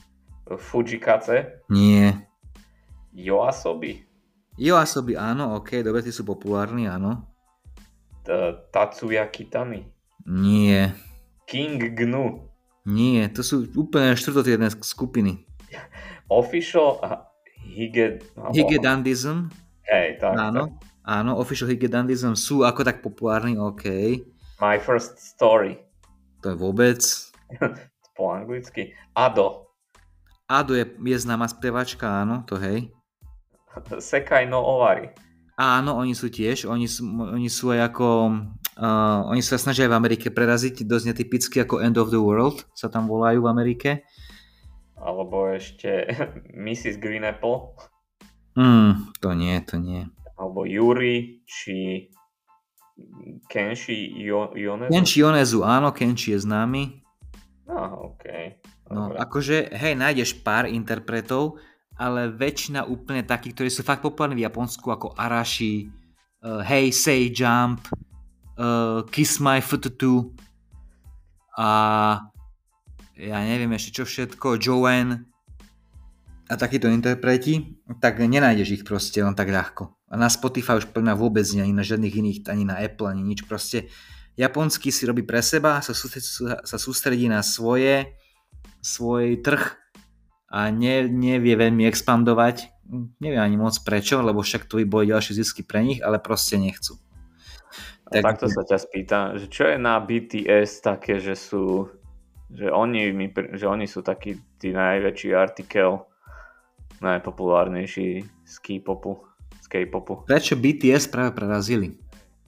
Fujikaze, nie. Yoasobi, Yoasobi, áno, ok, dobre, tí sú populárni, áno. T- Tatsuya Kitani, Nie, King Gnu, nie, to sú úplne štvrtotriedne skupiny. Official a Hige... alebo- Higedandism, Hej, tak, tak. áno, áno, Official Higedandism sú ako tak populárni, ok. My First Story, To je vôbec. po anglicky. Ado, Ado je, je známa spevačka, áno, to hej. Sekai no Owari, Áno, oni sú tiež, oni sú, oni sú aj ako, uh, oni sa snažia aj v Amerike preraziť, dosť netypicky ako End of the World sa tam volajú v Amerike. alebo ešte missus Green Apple, Hmm, to nie, to nie. alebo Yuri, či Kenshi Yo- Yonezu. Kenshi Yonezu, áno, Kenshi je známy. No, okej. No, Dobre. akože, hej, nájdeš pár interpretov, ale väčšina úplne takých, ktorí sú fakt populárni v Japonsku, ako Arashi, uh, Hey, Say, Jump, uh, Kiss My Fututu a ja neviem ešte čo všetko, Joanne a takíto interpreti, tak nenájdeš ich proste len tak ľahko. A na Spotify už plná vôbec nie, ani na žiadnych iných, ani na Apple, ani nič. Proste japonský si robí pre seba, sa sústredí, sa sústredí na svoje, svoj trh a ne, nevie veľmi expandovať. Neviem ani moc prečo, lebo však to by boli ďalšie zisky pre nich, ale proste nechcú. Tak, takto sa ťa spýtam, že čo je na bé té es také, že sú, že oni, mi, že oni sú takí tí najväčší artikel, najpopulárnejší z K-popu, z K-popu. Prečo bé té es práve prerazili?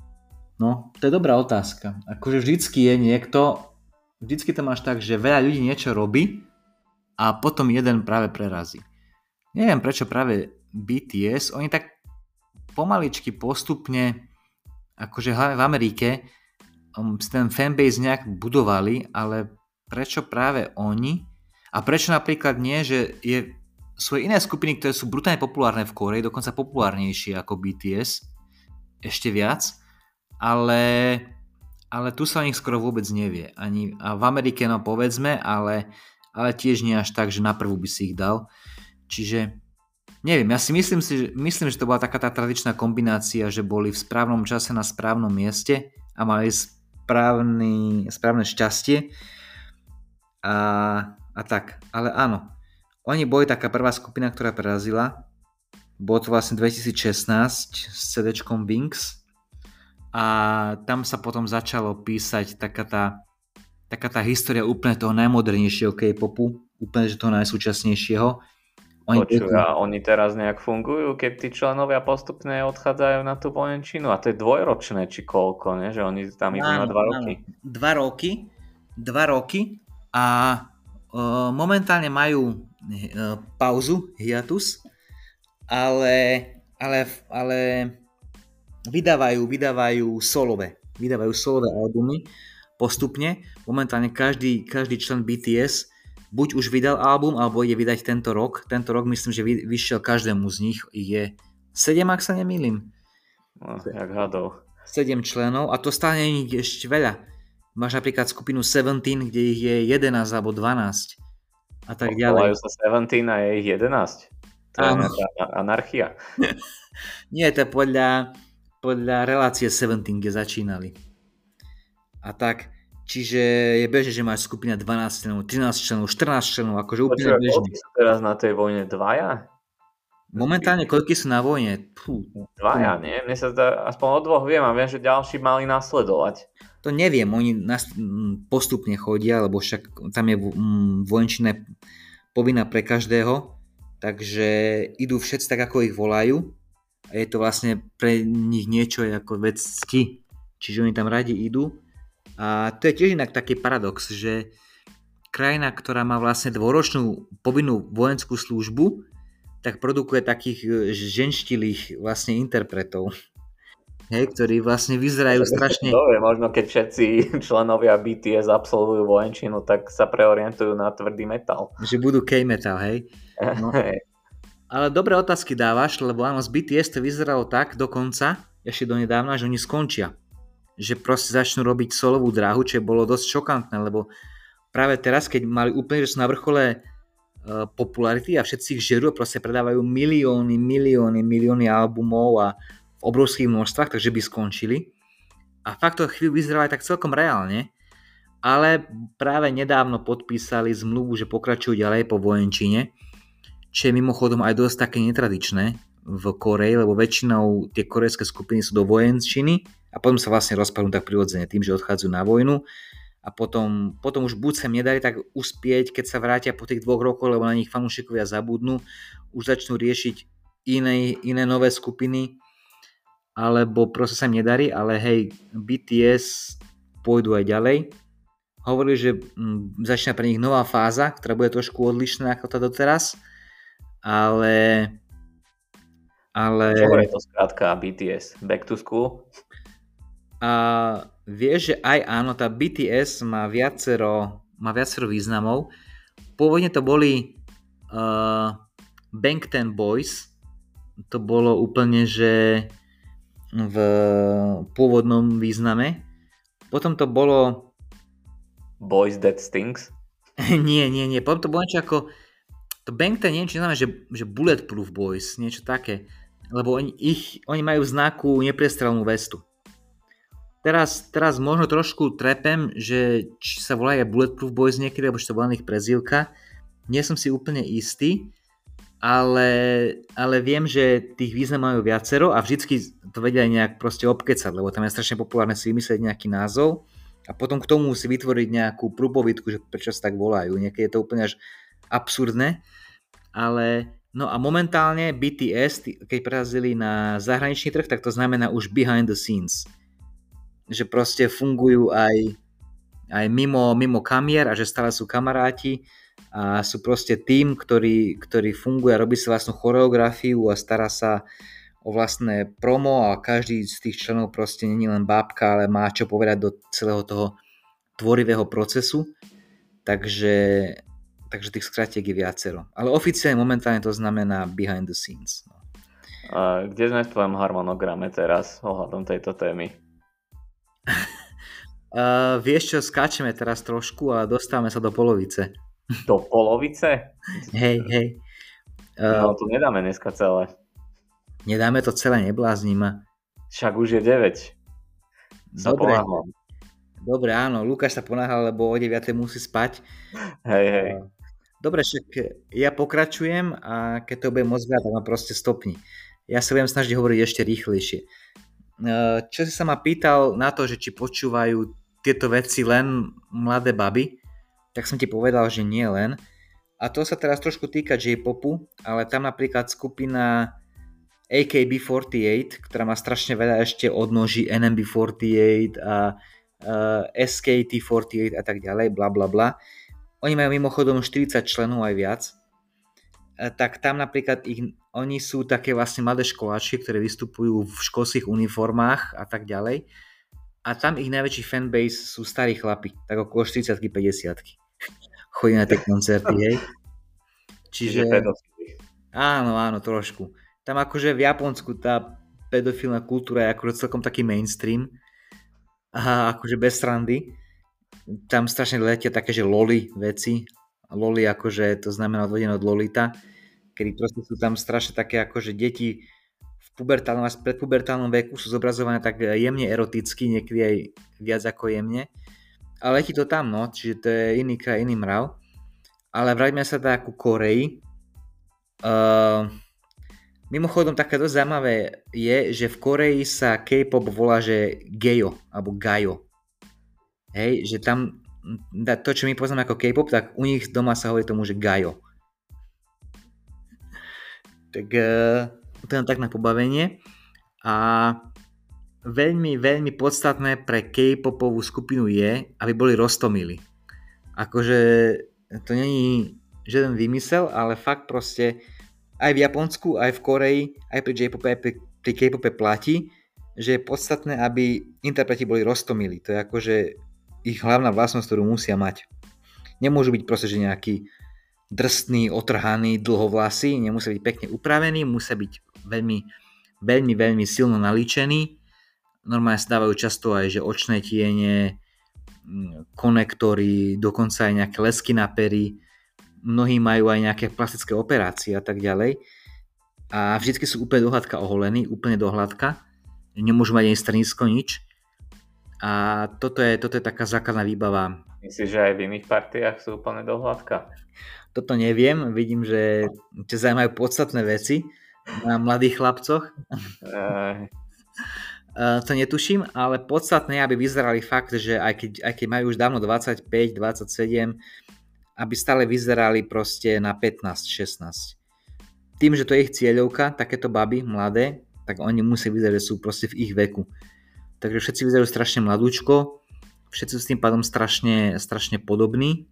No, to je dobrá otázka. Akože vždycky je niekto, vždycky to máš tak, že veľa ľudí niečo robí a potom jeden práve prerazí. Neviem prečo práve bé té es, oni tak pomaličky postupne, akože hlavne v Amerike, um, ten fanbase nejak budovali, ale prečo práve oni? A prečo napríklad nie, že je, sú iné skupiny, ktoré sú brutálne populárne v Kórei, dokonca populárnejšie ako bé té es, ešte viac, ale, ale tu sa o nich skoro vôbec nevie. Ani, a v Amerike, no povedzme, ale, ale tiež nie až tak, že na prvú by si ich dal. Čiže neviem, ja si myslím, si, že, myslím, že to bola taká tá tradičná kombinácia, že boli v správnom čase na správnom mieste a mali správny, správne šťastie a, a tak. Ale áno, oni boli taká prvá skupina, ktorá prerazila. Bolo to vlastne dvetisícšestnásť s cé déčkom Wings a tam sa potom začalo písať taká tá, taká tá história úplne toho najmodernejšieho K-popu, úplne že toho najsúčasnejšieho. Oni, Počuj, a oni teraz nejak fungujú, keď tí členovia postupne odchádzajú na tú vojenčinu a to je dvojročné či koľko, ne? Že oni tam idú na dva roky. Dva roky, dva roky a uh, momentálne majú uh, pauzu, hiatus, ale, ale, ale vydávajú, vydávajú solové, vydávajú solové albumy postupne. Momentálne každý, každý člen bé té es buď už vydal album, alebo ide vydať tento rok. Tento rok myslím, že vyšiel každému z nich. Je sedem, ak sa nemýlim. No, jak hadov. sedem členov a to stále nie je ešte veľa. Máš napríklad skupinu sedemnásť, kde ich je jedenásť alebo dvanásť. A tak ďalej. Volajú sa sedemnásť a je ich jedenásť. To je nejaká anarchia. Nie, to je podľa, podľa relácie sedemnásť, kde začínali. A tak... Čiže je bežné, že máš skupina dvanásť členov, trinásť členov, štrnásť členov, akože úplne bežné. Koľko sú teraz na tej vojne? Dvaja? Momentálne koľky sú na vojne? Pú. Dvaja, nie? Mne sa zdá, aspoň o dvoch viem a viem, že ďalší mali nasledovať. To neviem, oni nas, postupne chodia, lebo však tam je vojenčina povinná pre každého, takže idú všetci tak, ako ich volajú a je to vlastne pre nich niečo ako vec cti, čiže oni tam radi idú. A to je tiež inak taký paradox, že krajina, ktorá má vlastne dvoročnú povinnú vojenskú službu, tak produkuje takých ženštilých vlastne interpretov, hej, ktorí vlastne vyzerajú strašne... To je, možno keď všetci členovia bé té es absolvujú vojenčinu, tak sa preorientujú na tvrdý metal. Že budú K-metal, hej? No. Ale dobré otázky dávaš, lebo áno, z bé té es to vyzeralo tak dokonca, ešte donedávna, že oni skončia. Že proste začnú robiť solovú dráhu, čo bolo dosť šokantné, lebo práve teraz, keď mali úplne, že sú na vrchole uh, popularity a všetci ich žerú a proste predávajú milióny, milióny, milióny albumov a v obrovských množstvách, takže by skončili. A fakt to chvíľu vyzeralo aj tak celkom reálne, ale práve nedávno podpísali zmluvu, že pokračujú ďalej po vojenčine, čo je mimochodom aj dosť také netradičné v Koreji, lebo väčšinou tie korejské skupiny sú do vojenčiny a potom sa vlastne rozpadnú tak prirodzene tým, že odchádzajú na vojnu a potom, potom už buď sa im nedali tak uspieť, keď sa vrátia po tých dvoch rokoch, lebo na nich fanúšikovia zabudnú, už začnú riešiť iné, iné nové skupiny, alebo proste sa im nedarí, ale hej, bé té es pôjdu aj ďalej. Hovorili, že hm, začína pre nich nová fáza, ktorá bude trošku odlišná ako tá doteraz, ale... ale... Čo je to skrátka bé té es? Back to school? A vieš, že aj áno, tá bé té es má viacero, má viacero významov. Pôvodne to boli uh, Bangtan Boys. To bolo úplne, že v pôvodnom význame. Potom to bolo... Boys That Stinks? nie, nie, nie. Potom to bolo niečo ako... To Bangtan, neviem, či znamená, že, že Bulletproof Boys, niečo také. Lebo oni, ich, oni majú v znaku nepriestrelnú vestu. Teraz, teraz možno trošku trepem, že či sa volajú aj Bulletproof Boys niekedy, alebo či to bola ich prezývka. Nie som si úplne istý, ale, ale viem, že tých význam majú viacero a vždycky to vedia aj nejak proste obkecať, lebo tam je strašne populárne si vymyslieť nejaký názov a potom k tomu si vytvoriť nejakú prúpovidku, že prečo sa tak volajú. Niekedy je to úplne až absurdné, ale no a momentálne bé té es, keď prerazili na zahraničný trh, tak to znamená už behind the scenes. Že proste fungujú aj, aj mimo, mimo kamier a že stále sú kamaráti a sú proste tým, ktorý, ktorý funguje a robí si vlastnú choreografiu a stará sa o vlastné promo a každý z tých členov proste nie je len bábka, ale má čo povedať do celého toho tvorivého procesu. Takže, takže tých skratiek je viacero. Ale oficiálne momentálne to znamená behind the scenes. No. A kde sme v tvojom harmonograme teraz ohľadom tejto témy? Uh, vieš čo, skáčeme teraz trošku a dostávame sa do polovice. Do polovice? Hej, hej. Uh, no to nedáme dneska celé. Nedáme to celé, neblázni ma. Však už je deväť. Sa Dobre, ponáhľam. dobre, áno, Lukáš sa ponáhľal, lebo o deviatej musí spať. Hej, hej. Uh, dobre, však ja pokračujem a keď to bude moc veľa, tak ma proste stopni. Ja sa budem snažiť hovoriť ešte rýchlejšie. Uh, čo si sa ma pýtal na to, že či počúvajú tieto veci len mladé baby, tak som ti povedal, že nie len. A to sa teraz trošku týka J-popu, ale tam napríklad skupina á ká bé štyridsaťosem, ktorá má strašne veľa ešte odnoží en em bé štyridsaťosem a uh, es ká té štyridsaťosem a tak ďalej, bla bla bla. Oni majú mimochodom štyridsať členov aj viac. Uh, tak tam napríklad ich, oni sú také vlastne mladé školáčky, ktoré vystupujú v školských uniformách a tak ďalej. A tam ich najväčší fanbase sú starí chlapi, tak okolo štyridsiatky päťdesiatky. Chodí na tie koncerty, hej. Čiže... Áno, áno, trošku. Tam akože v Japonsku tá pedofilná kultúra je akože celkom taký mainstream. A akože bez srandy. Tam strašne letia také, že loli veci. Loli akože to znamená odvodené od Lolita. Kedy proste sú tam strašne také akože deti v pubertálnom a predpubertálnom veku sú zobrazované tak jemne eroticky, niekedy aj viac ako jemne. Ale letí to tam, no, čiže to je iný kraj, iný mrav. Ale vráťme sa tak ku Koreji. Uh, mimochodom, také dosť zaujímavé je, že v Koreji sa K-pop volá, že gejo, alebo gajo. Hej, že tam to, čo my poznáme ako K-pop, tak u nich doma sa hovorí tomu, že gajo. Tak... Uh, to je tak na pobavenie a veľmi, veľmi podstatné pre K-popovú skupinu je, aby boli roztomilí. Akože to není žiaden výmysel, ale fakt proste aj v Japonsku, aj v Koreji, aj pri J-pope, aj pri, pri K-pope platí, že je podstatné, aby interpreti boli roztomilí. To je akože ich hlavná vlastnosť, ktorú musia mať. Nemôžu byť proste, že nejakí drsný, otrhaný, dlhovlasý, nemusia byť pekne upravení, musia byť veľmi, veľmi, veľmi silno nalíčení. Normálne sa dávajú často aj, že očné tiene, konektory, dokonca aj nejaké lesky na pery. Mnohí majú aj nejaké plastické operácie a tak ďalej. A vždycky sú úplne dohľadka oholení, úplne dohľadka. Nemôžu mať ani strnisko, nič. A toto je, toto je taká základná výbava. Myslíš, že aj v iných partiách sú úplne dohľadka? Toto neviem, vidím, že ťa zaujímajú podstatné veci na mladých chlapcoch. Uh... to netuším, ale podstatné, aby vyzerali fakt, že aj keď, aj keď majú už dávno dvadsaťpäť dvadsaťsedem, aby stále vyzerali proste na pätnásť šestnásť. Tým, že to je ich cieľovka, takéto baby mladé, tak oni musia vyzerať, že sú proste v ich veku. Takže všetci vyzerajú strašne mladúčko, všetci sú s tým pádom strašne, strašne podobní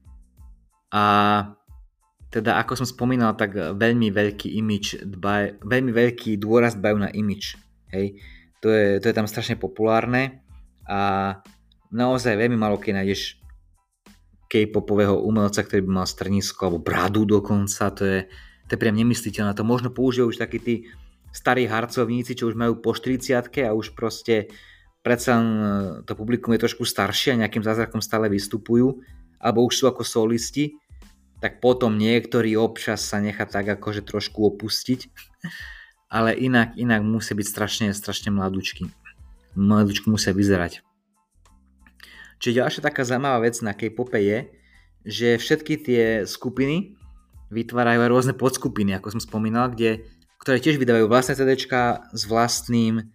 a teda ako som spomínal, tak veľmi veľký image, dbaj, veľmi veľký dôraz dbajú na image, hej. To je, to je tam strašne populárne a naozaj veľmi málo keď nájdeš K-popového umelca, ktorý by mal strnisko alebo bradu dokonca, to je, to je priam nemysliteľné. To možno používajú už takí tí starí harcovníci, čo už majú po štyridsiatke a už proste predsa to publikum je trošku staršie a nejakým zázrakom stále vystupujú, alebo už sú ako solisti, tak potom niektorý občas sa nechá tak akože trošku opustiť, ale inak, inak musia byť strašne, strašne mladúčky. Mladúčky musia vyzerať. Čiže ďalšia taká zaujímavá vec na K-pope je, že všetky tie skupiny vytvárajú aj rôzne podskupiny, ako som spomínal, kde, ktoré tiež vydávajú vlastné CDčka s vlastným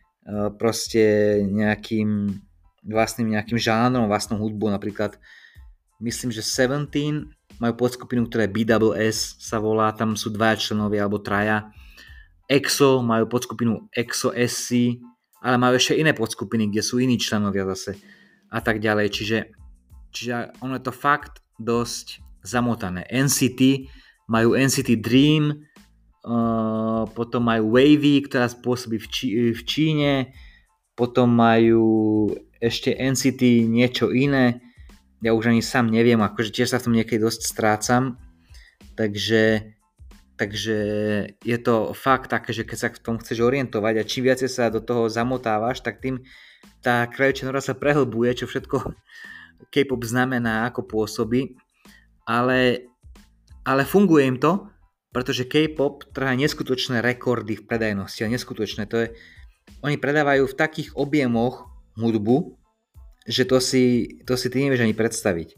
proste nejakým vlastným nejakým žánrom, vlastnou hudbou, napríklad myslím, že sedemnásť majú podskupinu, ktorá je bé es es sa volá, tam sú dvaja členovia alebo traja. EXO majú podskupinu EXO es cé, ale majú ešte iné podskupiny, kde sú iní členovia zase a tak ďalej, čiže, čiže ono je to fakt dosť zamotané. en cé té majú en cé té Dream, uh, potom majú Wavy, ktorá spôsobí v, Čí, v Číne, potom majú ešte en cé té niečo iné, ja už ani sám neviem, akože tiež sa v tom niekedy dosť strácam, takže, takže je to fakt také, že keď sa v tom chceš orientovať a čím viacej sa do toho zamotávaš, tak tým tá krajočia nora sa prehlbuje, čo všetko K-pop znamená, ako pôsobí, ale, ale funguje im to, pretože K-pop trhá neskutočné rekordy v predajnosti, a neskutočné, to je, oni predávajú v takých objemoch hudbu, že to si, to si ty nevieš ani predstaviť.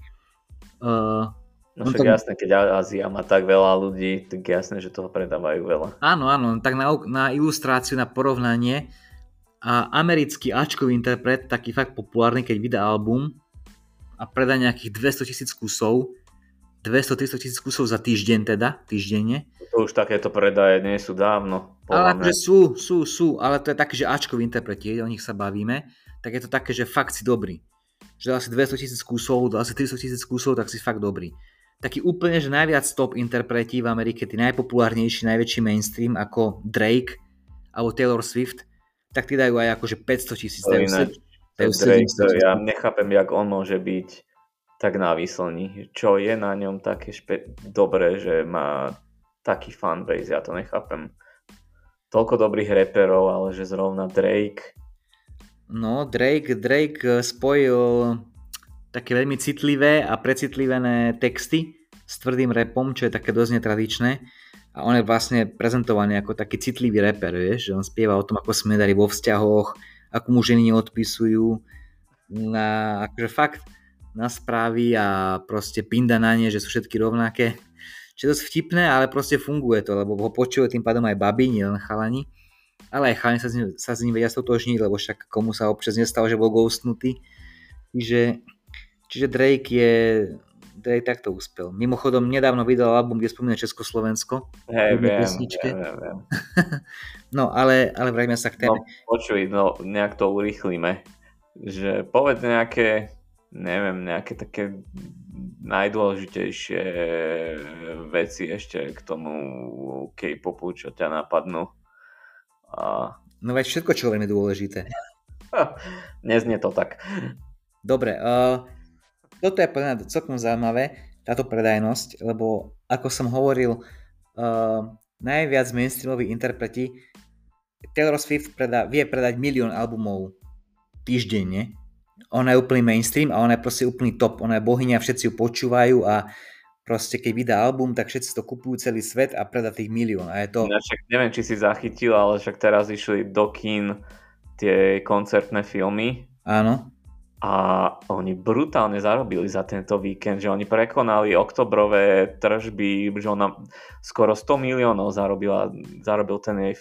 Uh, no však to... jasné, keď Ázia má tak veľa ľudí, tak jasné, že toho predávajú veľa. Áno, áno, tak na, na ilustráciu, na porovnanie, a americký áčkový interpret, taký fakt populárny, keď vydá album a predá nejakých dvestotisíc kusov, dvesto tristo tisíc kusov za týždeň teda, týždenne. To už takéto predaje nie sú dávno. Ale akože sú, sú, sú, ale to je také, že áčkový interpreti, o nich sa bavíme, tak je to také, že fakt si dobrý. Že dal si dvesto tisíc kusov, dal si tristo tisíc kusov, tak si fakt dobrý. Taký úplne, že najviac top interpreti v Amerike, tí najpopulárnejší, najväčší mainstream, ako Drake alebo Taylor Swift, tak tí dajú aj akože päťsto tisíc. Drake, ja nechápem, jak on môže byť tak návislný. Čo je na ňom také špe- dobré, že má taký fanbase, ja to nechápem. Toľko dobrých reperov, ale že zrovna Drake. No, Drake, Drake spojil také veľmi citlivé a precitlivené texty s tvrdým rapom, čo je také dosť netradičné. A on je vlastne prezentovaný ako taký citlivý rapper, vieš, že on spieva o tom, ako sme dali vo vzťahoch, ako mu ženy neodpisujú, na, akože fakt na správy a proste pinda na ne, že sú všetky rovnaké. Čo je dosť vtipné, ale proste funguje to, lebo ho počujú tým pádom aj babi, nielen chalani. Ale aj chalani sa s ním, sa s ním vedia stotožniť, lebo však komu sa občas nestalo, že bol ghostnutý. Čiže, čiže Drake je... Drake takto uspel. Mimochodom, nedávno vydal album, kde spomína Československo. Hej, viem, viem, viem. No, ale, ale vrajme sa k téme. No, počuj, no, nejak to urýchlíme. Že povedz nejaké, neviem, nejaké také najdôležitejšie veci ešte k tomu K-popu, čo ťa napadnú. A... No veď všetko, čo je veľmi dôležité. Neznie to tak. Dobre, uh... toto je podľa mňa celkom zaujímavé. táto predajnosť, lebo ako som hovoril, uh, najviac mainstreamoví interpreti, Taylor Swift predá, vie predať milión albumov týždenne. Ona je úplný mainstream a ona je proste úplný top. Ona je bohyňa, všetci ju počúvajú a proste keď vydá album, tak všetci to kupujú celý svet a predá tých milión. A je to... Ja však neviem, či si zachytil, ale však teraz išli do kín tie koncertné filmy. Áno. A oni brutálne zarobili za tento víkend, že oni prekonali oktobrové tržby, že ona skoro sto miliónov zarobila, zarobil ten jej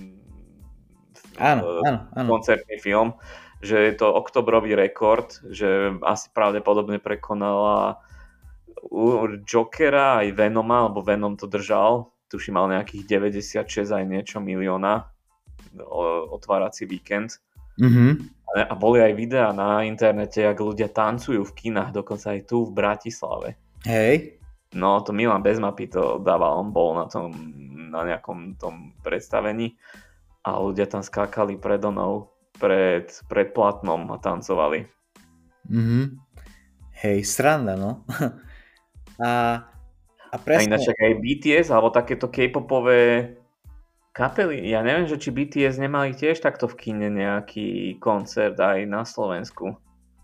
áno, áno, áno. koncertný film, že je to oktobrový rekord, že asi pravdepodobne prekonala Jokera aj Venoma, alebo Venom to držal, tuším mal nejakých deväťdesiatšesť aj niečo milióna otvárací víkend. Mhm. A boli aj videá na internete, jak ľudia tancujú v kinách, dokonca aj tu v Bratislave. Hej. No, to Milan Bezmapy to dával, on bol na tom, na nejakom tom predstavení a ľudia tam skákali predonou pred, pred platnom a tancovali. Mhm. Hej, sranda, no. a, a presne... A ináč aj bé té es, alebo takéto K-popové kapely, ja neviem, že či bé té es nemali tiež takto v kine nejaký koncert aj na Slovensku.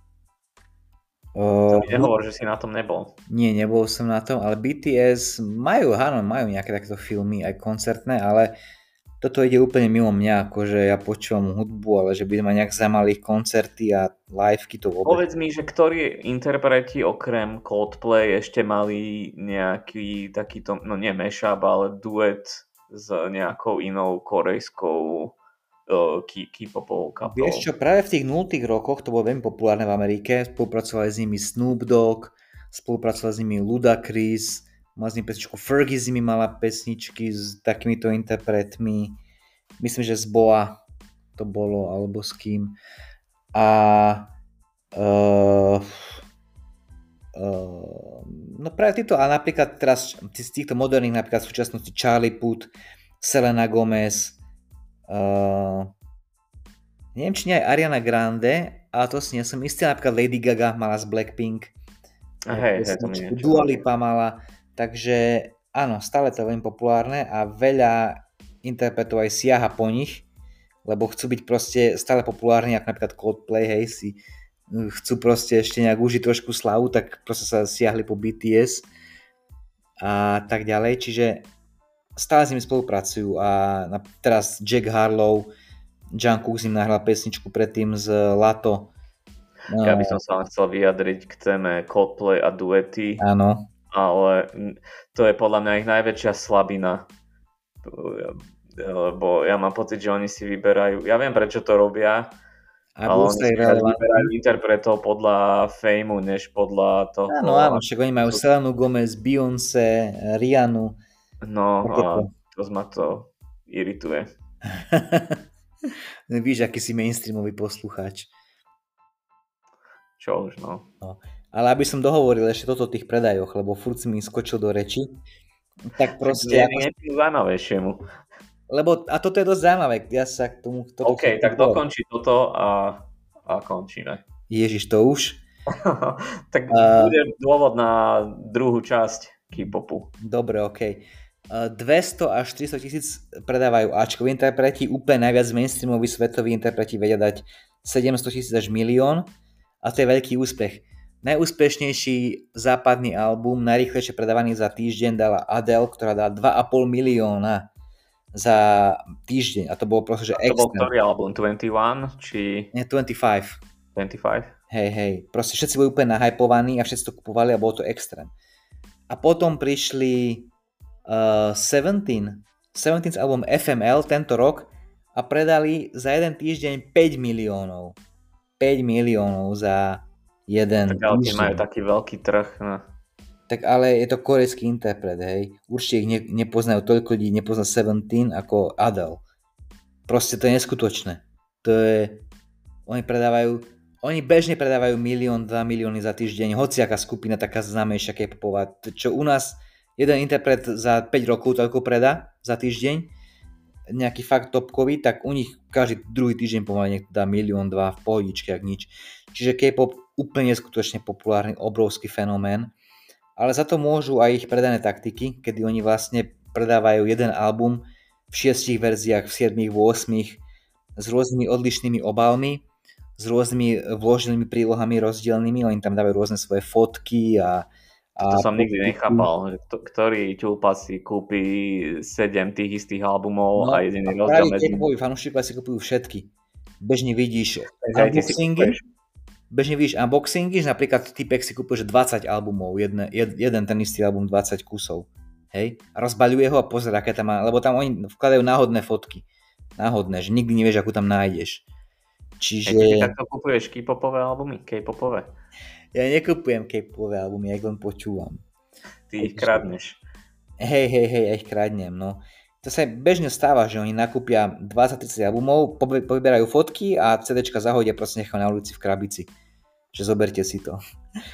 Uh, to mi nehovor, že si na tom nebol. Nie, nebol som na tom, ale bé té es majú, áno, majú nejaké takéto filmy, aj koncertné, ale toto ide úplne mimo mňa, akože ja počúvam hudbu, ale že by ma nejak zaujímali koncerty a liveky to vôbec. Povedz mi, že ktorí interpreti okrem Coldplay ešte mali nejaký takýto, no nie mashup, ale duet s nejakou inou korejskou uh, K-popovou kapelou. Vieš čo, práve v tých nultých rokoch to bolo veľmi populárne v Amerike, spolupracovali s nimi Snoop Dogg, spolupracovali s nimi Ludacris, mal s nimi pesničku Fergie s nimi mala pesničky s takýmito interpretmi, myslím, že z Boa to bolo, alebo s kým. A uh, Uh, no práve títo, a napríklad teraz z týchto moderných, napríklad v súčasnosti Charlie Puth, Selena Gomez, uh, neviem, či nie aj Ariana Grande, ale to si nie som istý, napríklad Lady Gaga mala z Blackpink, hej, hej, to mi niečo. Dua Lipa mala, takže áno, stále to je veľmi populárne a veľa interpretov aj siaha po nich, lebo chcú byť proste stále populárni, ako napríklad Coldplay, hej, si chcú proste ešte nejak užiť trošku slavu, tak proste sa siahli po bé té es a tak ďalej, čiže stále s nimi spolupracujú a teraz Jack Harlow, Jungkook s ním nahral pesničku predtým z Lato. Ja by som sa len chcel vyjadriť k téme Coldplay a duety, áno. Ale to je podľa mňa ich najväčšia slabina, lebo ja mám pocit, že oni si vyberajú, ja viem prečo to robia, a ale oni si vyberajú interpretov podľa fejmu, než podľa toho. Áno, áno, však oni majú Selenu Gomez, Beyoncé, Rihannu. No a to ma to irituje. Víš, aký si mainstreamový poslucháč. Čo už, no. no. Ale aby som dohovoril ešte toto o tých predajoch, lebo furt si mi skočil do reči, tak proste... Nie, nie, nie, zaujímavejšiemu. Lebo, a toto je dosť zaujímavé, ja sa k tomu... Toto OK, tak dokončí toto a, a končíme. Ježiš, to už? Tak uh, bude dôvod na druhú časť K-popu. Dobre, OK. Uh, dvesto až tristo tisíc predávajú Ačkoví interpreti, úplne najviac mainstreamoví svetoví interpreti vedia dať sedemsto tisíc až milión a to je veľký úspech. Najúspešnejší západný album, najrýchlejšie predávaný za týždeň dala Adele, ktorá dala dva a pol milióna za týždeň a to bolo proste, že extrém. To bol ktorý album? dvadsaťjeden? Či... Nie, dvadsaťpäť. dvadsaťpäť? Hej, hej. Proste všetci boli úplne nahypovaní a všetci to kupovali a bolo to extrém. A potom prišli uh, sedemnásť. sedemnásť album ef em el tento rok a predali za jeden týždeň päť miliónov. päť miliónov za jeden tak, ale týždeň. Majú taký veľký trh, no. Tak ale je to korejský interpret, hej. Určite ich ne, nepoznajú toľko ľudí, nepozná sedemnásť ako Adele. Proste to je neskutočné. To je... Oni predávajú... Oni bežne predávajú milión, dva milióny za týždeň, hociaká skupina taká známejšia K-popová. Čo u nás jeden interpret za päť rokov toľko predá za týždeň, nejaký fakt topkový, tak u nich každý druhý týždeň pomaly niekto dá milión, dva v pohodičke, ak nič. Čiže K-pop úplne neskutočne populárny, obrovský fenomén. ale za to môžu aj ich predané taktiky, kedy oni vlastne predávajú jeden album v šiestich verziách, v siedmich, v ôsmich, s rôznymi odlišnými obalmi, s rôznymi vloženými prílohami rozdielnymi, oni tam dávajú rôzne svoje fotky a... a to som nikdy nechápal, že to, ktorý ťulpa si kúpi sedem tých istých albumov no, a jediný a rozdiel medzi nimi. medzi... fanúšikovia si kúpujú všetky. Bežne vidíš Takže aj ty si unboxingy, kúpeš. bežne vidíš unboxingy, že napríklad typek si kúpil že dvadsať albumov, jedne, jed, jeden ten istý album, dvadsať kusov. Hej? A rozbaľuje ho a pozera, aké tam má, lebo tam oni vkladajú náhodné fotky. Náhodné, že nikdy nevieš, akú tam nájdeš. Čiže... Hej, ty takto kúpuješ K-popové albumy? K-popové? Ja nekúpujem K-popové albumy, ja ich len počúvam. Ty ich kradneš. Hej, hej, hej, ja ich kradnem, no. To sa bežne stáva, že oni nakúpia dvadsať tridsať albumov, poberajú fotky a CDčka zahodia, proste nechajú na ulici v krabici. Že zoberte si to.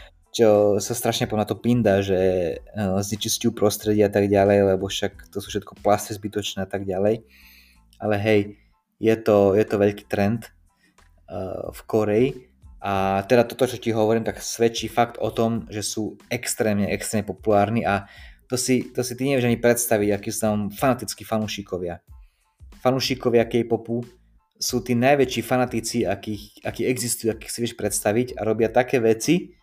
Čo sa strašne na to pinda, že znečisťujú prostredie a tak ďalej, lebo však to sú všetko plasty zbytočné a tak ďalej. Ale hej, je to, je to veľký trend uh, v Koreji. A teda toto, čo ti hovorím, tak svedčí fakt o tom, že sú extrémne, extrémne populárni a to si, to si ty nevieš ani predstaviť, akí sú tam fanatickí fanúšikovia. Fanúšikovia K-popu sú tí najväčší fanatici, akých, akí existujú, akých si vieš predstaviť a robia také veci,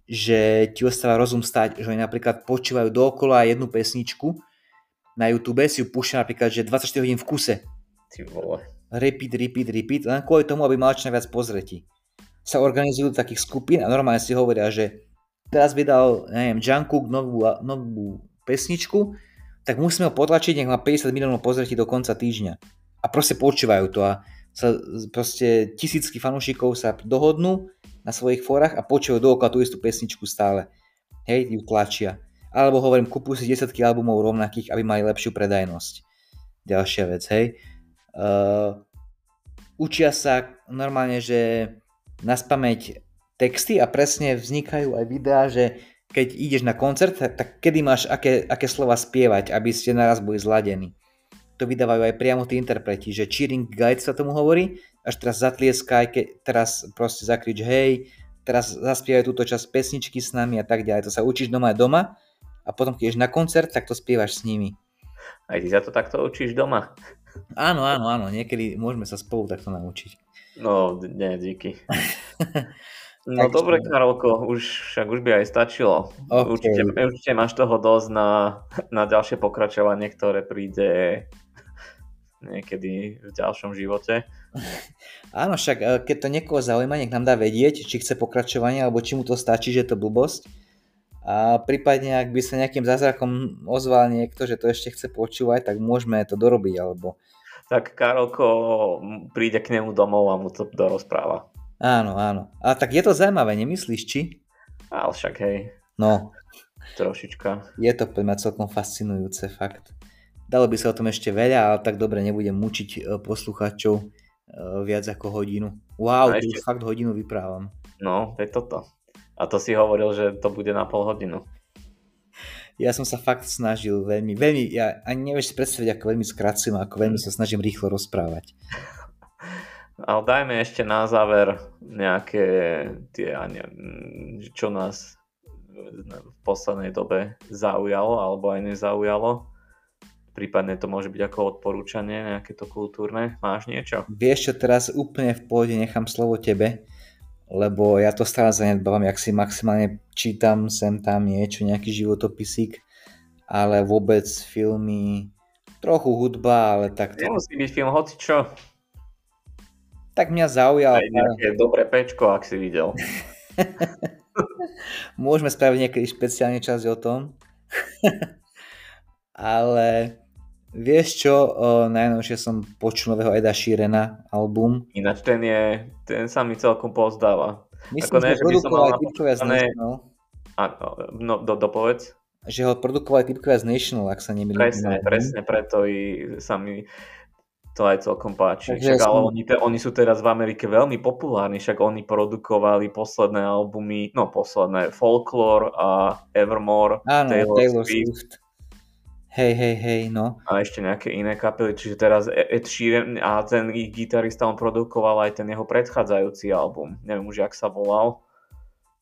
že ti ostáva rozum stať, že oni napríklad počúvajú dookola jednu pesničku na YouTube, si ju púšťa napríklad, že dvadsaťštyri hodín v kuse. Ty vole. Repeat, repeat, repeat, len kvôli tomu, aby mal čo najviac pozretí. Sa organizujú do takých skupín a normálne si hovoria, že teraz vydal, neviem, Jungkook novú, novú pesničku, tak musíme ho potlačiť, nech má päťdesiat miliónov pozretí do konca týždňa. A proste počúvajú to a sa proste tisícky fanúšikov sa dohodnú na svojich fórach a počúvajú dookola tú istú pesničku stále. Hej, ju tlačia. Alebo hovorím, kúpujú si desiatky albumov rovnakých, aby mali lepšiu predajnosť. Ďalšia vec, hej. Uh, učia sa normálne, že na spamäť texty a presne vznikajú aj videá, že keď ideš na koncert, tak, tak kedy máš aké, aké slova spievať, aby ste naraz boli zladení. To vydávajú aj priamo tí interpreti, že cheering guide sa tomu hovorí, až teraz zatlieskaj, keď teraz proste zakrič hej, teraz zaspievaj túto časť pesničky s nami a tak ďalej. To sa učíš doma aj doma a potom keď ideš na koncert, tak to spievaš s nimi. Aj ty sa to takto učíš doma? Áno, áno, áno, niekedy môžeme sa spolu takto naučiť. No, nie, díky. No takže... dobre, Karolko, už, však už by aj stačilo. Okay. Určite, určite máš toho dosť na, na ďalšie pokračovanie, ktoré príde niekedy v ďalšom živote. Áno, však keď to niekoho zaujíma, nech nám dá vedieť, či chce pokračovanie, alebo či mu to stačí, že je to blbosť. A prípadne, ak by sa nejakým zázrakom ozval niekto, že to ešte chce počúvať, tak môžeme to dorobiť, alebo... Tak Karolko príde k nemu domov a mu to dorozpráva. Áno, áno. A tak je to zaujímavé, nemyslíš, či? Ale však hej. No. Trošička. Je to pre mňa celkom fascinujúce, fakt. Dalo by sa o tom ešte veľa, ale tak dobre, nebudem mučiť poslucháčov viac ako hodinu. Wow, to už fakt hodinu vyprávam. No, to je toto. A to si hovoril, že to bude na pol hodinu. Ja som sa fakt snažil veľmi, veľmi, ja ani nevieš si predstaviť, ako veľmi skracujem, ako veľmi sa snažím rýchlo rozprávať. Ale dajme ešte na záver nejaké tie, neviem, čo nás v poslednej dobe zaujalo alebo aj nezaujalo. Prípadne to môže byť ako odporúčanie, nejaké to kultúrne. Máš niečo? Vieš čo, teraz úplne v pohode nechám slovo tebe, lebo ja to stále zanedbávam, jak si maximálne čítam sem tam niečo, nejaký životopisík, ale vôbec filmy, trochu hudba, ale tak to... Nemusí byť film hocičo. Tak mňa zaujal. Aj nejaké dobré pečko, ak si videl. Môžeme spraviť niekedy špeciálne časť o tom. Ale vieš čo, o, najnovšie som počul nového Eda Sheerana album. Ináč ten je, ten sa mi celkom pozdáva. Myslím, ne, že produkovali typkovia z National. A, no, do, dopovedz. Že ho produkovali typkovia z National, ak sa nemýlim. Presne, presne, preto i sa mi to aj celkom páči. Však, ale som... oni, te, oni sú teraz v Amerike veľmi populárni, však oni produkovali posledné albumy, no posledné, Folklore a Evermore, áno, Taylor, Taylor Swift. Swift. Hej, hej, hej, no. A ešte nejaké iné kapely, čiže teraz Ed Sheeran a ten ich gitarista, on produkoval aj ten jeho predchádzajúci album. Neviem už, jak sa volal.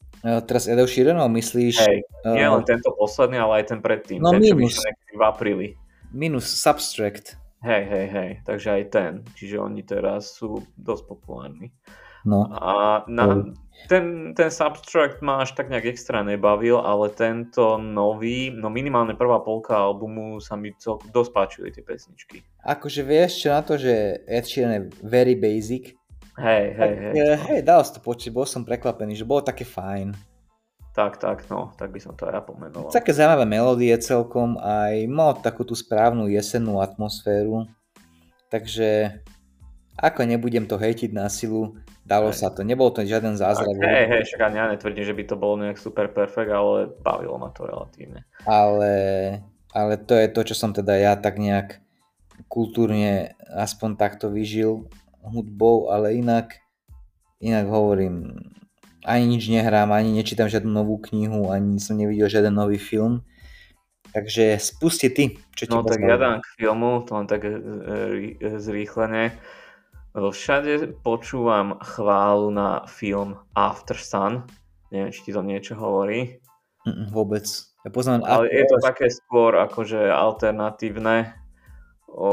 Uh, teraz Edou Sheeranov myslíš? Hej, nie Uh, len tento posledný, ale aj ten predtým. no ten, čo minus, vyšiel niekedy v apríli. minus Substract. Hej, hej, hej. Takže aj ten. Čiže oni teraz sú dosť populárni. No. A na, ten, ten Substract ma až tak nejak extra nebavil, ale tento nový, no minimálne prvá polka albumu sa mi celkom dosť páčili tie pesničky. Akože vieš čo na to, že Ed Sheeran je very basic. Hej, hej, tak, hej. Hej, dal si to počuť, bol som prekvapený, že bolo také fajn. Tak, tak, no, tak by som to aj ja pomenoval. Také zaujímavé melódie celkom, aj mal takú tú správnu jesennú atmosféru, takže ako nebudem to hejtiť na silu, dalo hej. sa to, nebol to žiaden zázrak. Hej, hej, však ani ja netvrdím, že by to bolo nejak super perfekt, ale bavilo ma to relatívne. Ale, ale to je to, čo som teda ja tak nejak kultúrne aspoň takto vyžil hudbou, ale inak, inak hovorím, ani nič nehrám, ani nečítam žiadnu novú knihu, ani som nevidel žiaden nový film. Takže spusti ty, čo ti No tak ja dám k filmu, to len tak zrýchlene. Všade počúvam chválu na film After Sun. Neviem, či ti to niečo hovorí. Mm, vôbec. Ja poznám... Ale je to také skôr akože alternatívne. O...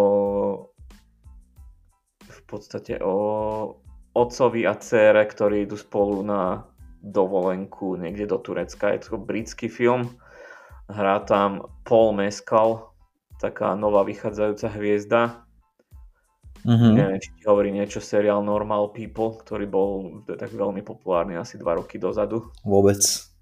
V podstate o otcovi a dcére, ktorí idú spolu na dovolenku niekde do Turecka. Je to britský film. Hrá tam Paul Mescal, taká nová vychádzajúca hviezda. Mm-hmm. Neviem, či ti hovorí niečo seriál Normal People, ktorý bol tak veľmi populárny asi dva roky dozadu. Vôbec.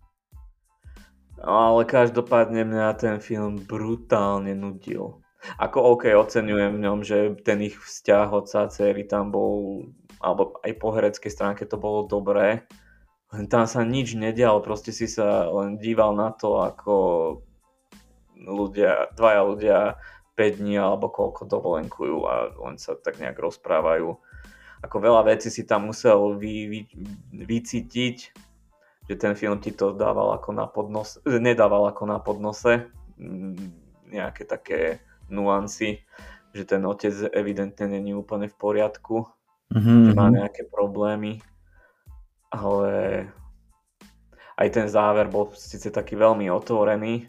Ale každopádne mňa ten film brutálne nudil. Ako OK, oceňujem v ňom, že ten ich vzťah otca a dcery tam bol, alebo aj po hereckej stránke to bolo dobré. Len tam sa nič nedialo, proste si sa len díval na to, ako ľudia, dvaja ľudia päť dní alebo koľko dovolenkujú a len sa tak nejak rozprávajú. Ako veľa vecí si tam musel vy, vy, vycítiť, že ten film ti to dával ako na podnose, nedával ako na podnose, nejaké také nuancy, že ten otec evidentne není úplne v poriadku, mm-hmm. že má nejaké problémy, ale aj ten záver bol síce taký veľmi otvorený,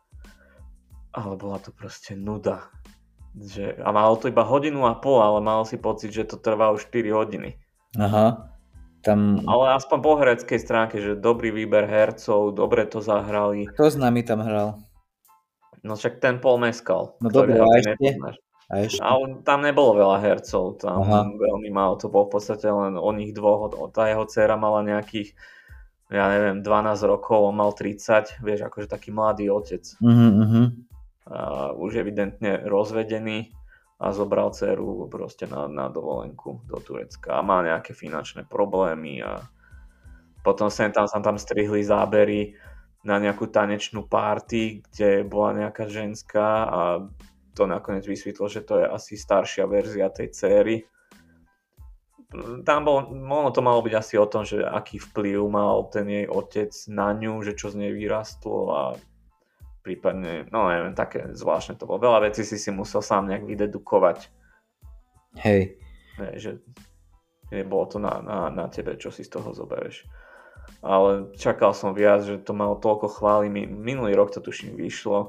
ale bola to proste nuda. Že, a malo to iba hodinu a pol, ale mal si pocit, že to trvá už štyri hodiny. Aha. Tam... Ale aspoň po hereckej stránke, že dobrý výber hercov, dobre to zahrali. Kto s nami tam hral? No však ten Paul Mescal. No dobre, a ešte? A ešte? A tam nebolo veľa hercov, tam Aha. veľmi málo, to bol v podstate len o nich dvoch, tá jeho dcéra mala nejakých, ja neviem, dvanásť rokov, on mal tridsať, vieš, akože taký mladý otec. Uh-huh. A už evidentne rozvedený a zobral dceru proste na, na dovolenku do Turecka a má nejaké finančné problémy a potom sem tam sa tam strihli zábery na nejakú tanečnú party, kde bola nejaká ženská a to nakoniec vysvetlo, že to je asi staršia verzia tej dcery. Tam bol, ono to malo byť asi o tom, že aký vplyv mal ten jej otec na ňu, že čo z nej vyrastlo a prípadne, no neviem, také zvláštne to bolo. Veľa vecí si si musel sám nejak vydedukovať. Hej. Že nebolo to na, na, na tebe, čo si z toho zoberieš. Ale čakal som viac, že to malo toľko chvály. Minulý rok to tuším vyšlo.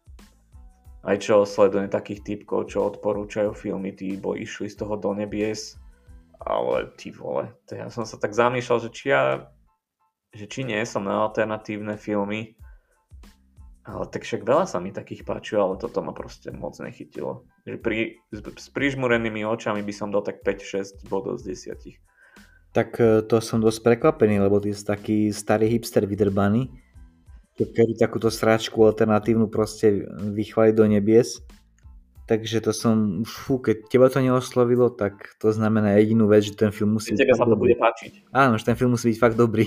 Aj čo sledujem takých typkov, čo odporúčajú filmy, tí bo išli z toho do nebies. Ale ty vole, to ja som sa tak zamýšľal, že či ja, že či nie som na alternatívne filmy. Ale tak však veľa sa mi takých páčilo, ale toto ma proste moc nechytilo. Že pri, s, s prižmurenými očami by som dal tak päť šesť bodov z desiatich. Tak to som dosť prekvapený, lebo ty si taký starý hipster vydrbaný, keď takúto sračku alternatívnu proste vychváli do nebies. Takže to som, fú, keď teba to neoslovilo, tak to znamená jedinú vec, že ten film musí... Tebe sa to dobrý. Bude páčiť. Áno, že ten film musí byť fakt dobrý.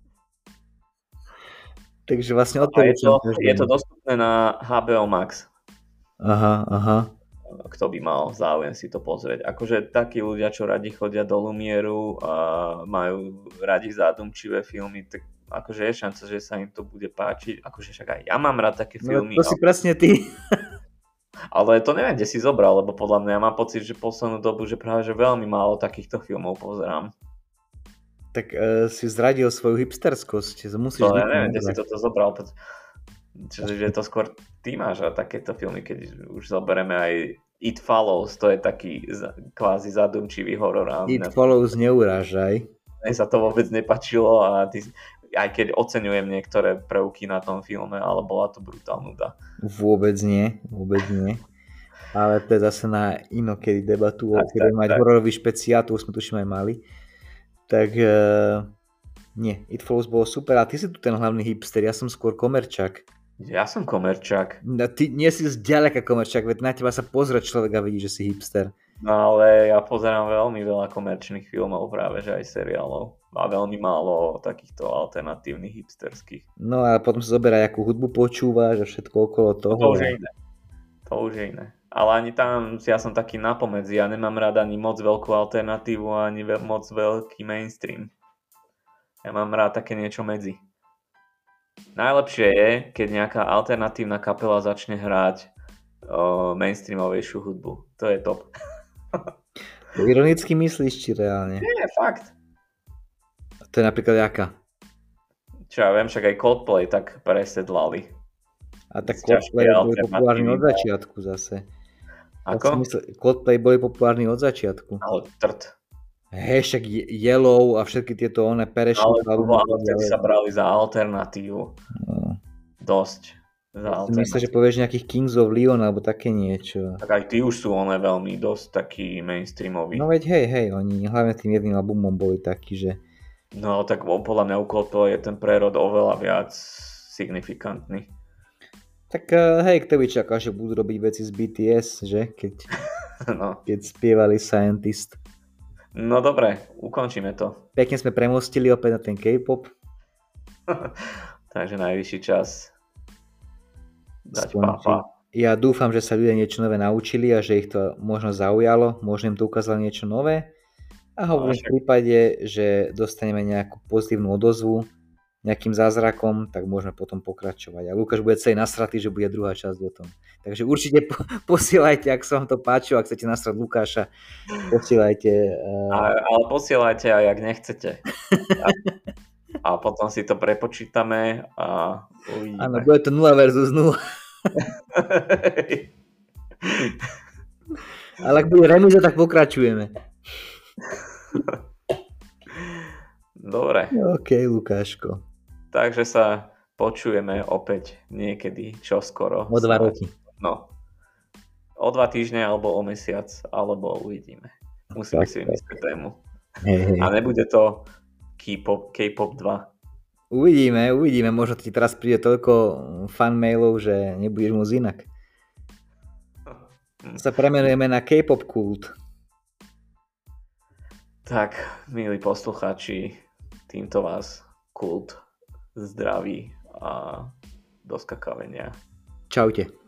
Takže vlastne odporúčam. Je, je to dostupné na há bé ó Max. Aha, aha. Kto by mal záujem si to pozrieť. Akože takí ľudia, čo radi chodia do Lumieru a majú radi zádumčivé filmy, tak akože je šanca, že sa im to bude páčiť. Akože však aj ja mám rád také filmy. No to si ale... presne ty. Ale to neviem, kde si zobral, lebo podľa mňa ja mám pocit, že poslednú dobu, že práve že veľmi málo takýchto filmov pozerám. Tak uh, si zradil svoju hipsterskosť. Musíš To ja neviem, kde si toto zobral. Čiže to skôr ty máš a takéto filmy, keď už zoberieme aj It Follows, to je taký kvázi zadumčivý horor. It Follows neurážaj. Mne sa to vôbec nepačilo a ty, aj keď oceňujem niektoré prvky na tom filme, ale bola to brutálna nuda. Vôbec nie, vôbec nie. Ale to je zase na inokedy debatu, tak, keď tak, mať tak. hororový špeciál, to už sme tuším aj mali. Tak uh, nie, It Follows bolo super, a ty si tu ten hlavný hipster, ja som skôr komerčák. Ja som komerčák. No, ty nie si zďaleka komerčák, veď na teba sa pozrieť človek a vidí, že si hipster. No ale ja pozerám veľmi veľa komerčných filmov, práve že aj seriálov. A veľmi málo takýchto alternatívnych hipsterských. No a potom sa zoberá, akú hudbu počúvaš a všetko okolo toho. To už je iné. To už je iné. Ale ani tam, ja som taký napomedzi, ja nemám rád ani moc veľkú alternatívu, ani ve- moc veľký mainstream. Ja mám rád také niečo medzi. Najlepšie je, keď nejaká alternatívna kapela začne hrať o, mainstreamovejšiu hudbu. To je top. To ironicky myslíš, či reálne? Nie, fakt. To je napríklad jaká? Čo ja viem, však aj Coldplay tak presedlali. A tak Coldplay boli populárni od začiatku zase. Ako? Coldplay boli populárni od začiatku. Ale trd. Hej, však Yellow a všetky tieto one perešky. Ale, ale vtedy sa brali za alternatívu. No. Dosť. Za alternatívu. Myslím, že povieš nejakých Kings of Leon alebo také niečo. Tak aj tí už sú one veľmi dosť takí mainstreamoví. No veď hej, hej, oni hlavne tým jedným albumom boli takí, že... No tak podľa mňa u Coldplay je ten prerod oveľa viac signifikantný. Tak hej, kto by čakal, že budú robiť veci z bé té es, že? Keď, no. keď spievali Scientist. No dobre, ukončíme to. Pekne sme premostili opäť na ten K-pop. Takže najvyšší čas dať pápa. Ja dúfam, že sa ľudia niečo nové naučili a že ich to možno zaujalo, možno im to ukázalo niečo nové. A hovorím no, v prípade, že dostaneme nejakú pozitívnu odozvu nejakým zázrakom, tak môžeme potom pokračovať. A Lukáš bude celý nasratý, že bude druhá časť o tom. Takže určite po- posielajte, ak sa vám to páčilo, ak chcete nasrať Lukáša, posielajte. Uh... A, ale posielajte aj, ak nechcete. a, a potom si to prepočítame a uvidíme. Áno, bude to nula versus nula. Ale ak bude remíza, tak pokračujeme. Dobre. OK, Lukáško. Takže sa počujeme opäť niekedy, čoskoro. O dva roky. No. O dva týždne, alebo o mesiac, alebo uvidíme. Musíme tak, si vymyslieť tému. Hej, hej. A nebude to K-pop, K-pop dva. Uvidíme, uvidíme. Možno ti teraz príde toľko fanmailov, že nebudeš môcť inak. Sa premenujeme na K-pop kult. Tak, milí poslucháči, týmto vás kult zdraví a do skakavenia. Čaute.